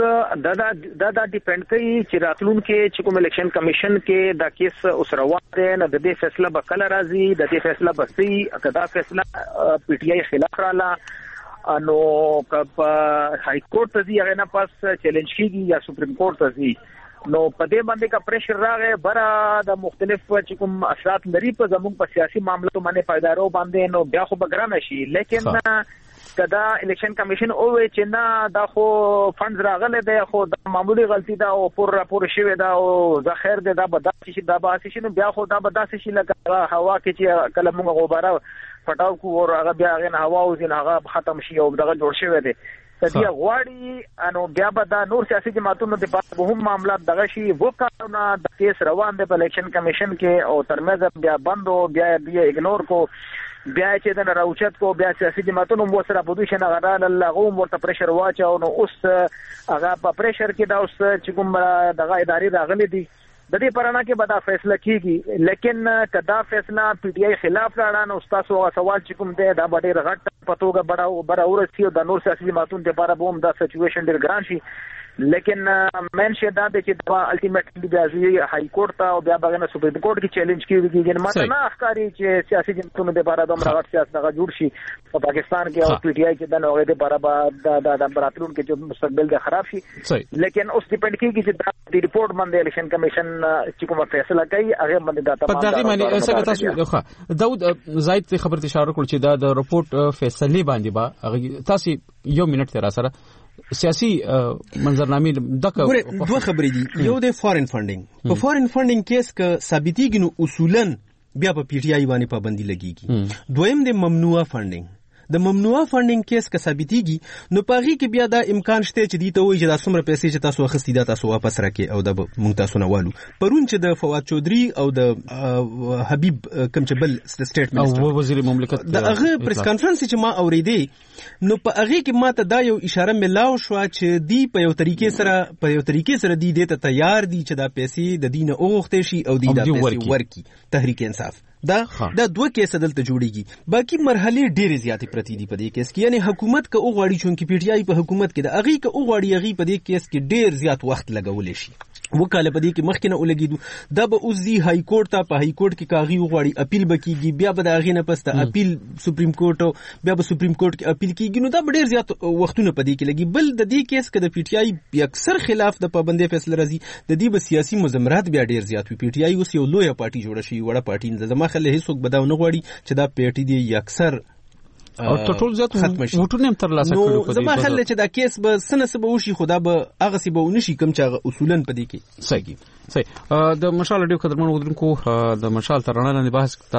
دا ډیپند کوي چې راتلونکي چې کوم الیکشن کمیشن کې دا کیس اوس روان دی نه د دې فیصله به کله راځي د دې فیصله به سي کدا فیصله پی ټی آی خلاف رااله نو په های کورټ ته ځي هغه نه پاس چیلنج کیږي یا سپریم کورټ ته ځي نو په دې باندې کا پریشر راغی برا د مختلف چې کوم اثرات لري په زموږ په سیاسي معاملاتو باندې پایدارو باندې نو بیا خو بګرانه شي لیکن کدا الیکشن کمیشن او چې نه دا خو فندز راغله دی خو د معمولی غلطی دا او پور راپور شوی دا او ظاهر دی دا بداسي شي دا باسي شي نو بیا خو دا بداسي شي لکه هوا کې چې کله موږ غبره پټاو کو او هغه بیا غن هوا او زین هغه ختم شي او دغه جوړ شوی دی دې غواړي انو بیا به دا نور سیاسي جماعتونو د په هم معاملات دغه شي وکړونه د کیس روان دی په الیکشن کمیشن کې او ترمنځ بیا بندو بیا اګنور کو بیا چې د راوچت کو بیا سیاسي جماعتونو مو سره پوزیشن غره لغو ورته پریشر واچو نو اوس هغه په پریشر کې دا اوس چې کوم دغه ادارې راغلي دي د دې پرانا کې به دا فیصله کیږي لیکن کدا فیصله پی ټی آی خلاف راړه نو تاسو سوال چې کوم دی دا ډېر غټ پتوګه بڑا ورسیو د نور سیاسي جماعتونو لپاره به هم دا سچويشن ډېر ګران شي لیکن منشه دا چې دا الټیمیټلی بیا ځي های کورټ ته او بیا بغنه سپریم کورټ کې چیلنج کیږي چې ماته نه ښکاری چې سیاسي جماعتونو لپاره د مرغټ سیاست دغه جوړ شي په پاکستان کې او پی ټی آی کې د نوغه لپاره د براتلون کې چې مستقبل د خراب شي لیکن اوس ډیپند کیږي چې د ریپورت باندې الیکشن کمیشن چې کومه فیصله کوي هغه باندې دا تمام په دغه باندې څنګه تاسو داود زاید خبرته اشاره کړل چې دا د رپورت فیصله باندې با تاسو یو منټ تر سره سیاسي منظرنامې دغه دوه خبرې دي یو د فارین فندینګ په فارین فندینګ کیس کې ثابتېږي نو اصولاً بیا په پی ټی آی باندې پابندي لګیږي دویم د ممنوعه فندینګ د ممنوعه فاندینګ کیس که ثابتېږي نو پاغي کې بیا دا امکان شته چې دی ته وایي چې دا څومره پیسې چې تاسو اخیستي دا تاسو واپس راکړئ او دا موږ تاسو نه والو. پرون چې د فواد چودري او د حبیب کوم چې بل سټیټ منسټر او وزیر مملکت د هغه پریس کانفرنس چې ما اورېدې نو په هغه کې ماته دا یو اشاره ملاو شو چې دی په یو طریقې سره دی ته تیار دي چې دا پیسې د دینه اوغښتې شي او دی دا پیسې ورکی تحریک انصاف دا دوه کیسه دلته جوړیږي. باقی مرحله ډېرې زیاتې پرتی دي په دې کیس کې، یعنی حکومت که وغواړي چونکې پی ټی آی په حکومت کې د هغې که وغواړي هغې په دې کیس کې ډېر زیات وخت لګولی شي. وکاله په دې کې مخکې نه ولګېدو دا به اوس ځي های کورټ ته، په های کورټ کې که هغې وغواړي اپیل به کېږي، بیا به د هغې نه پس د اپیل سپریم کورټ بیا به سپریم کورټ کې اپیل کېږي، نو دا به ډېر زیات وختونه په دې کې لګي. بل د دې کیس که د پی ټی آی اکثر خلاف د پابندۍ فیصله راځي د دې به سیاسي مزمرات بیا ډېر زیات وي. پی ټی آی اوس یو لویه پارټي جوړه شوې، وړه پارټي نه ده. زما خیال هېڅوک به دا ونه غواړي چې دا پارټي دی اکثر او ټول زیات وټونه هم تر لاسه کړو. نو زما خیال چې دا کیس به سنه به وشي، خو دا به هغه سی به ونشي کوم چې اصولا په دې کې صحیح. د مشال ډیو قدرمن ودرونکو د مشال ترانه باندې بحث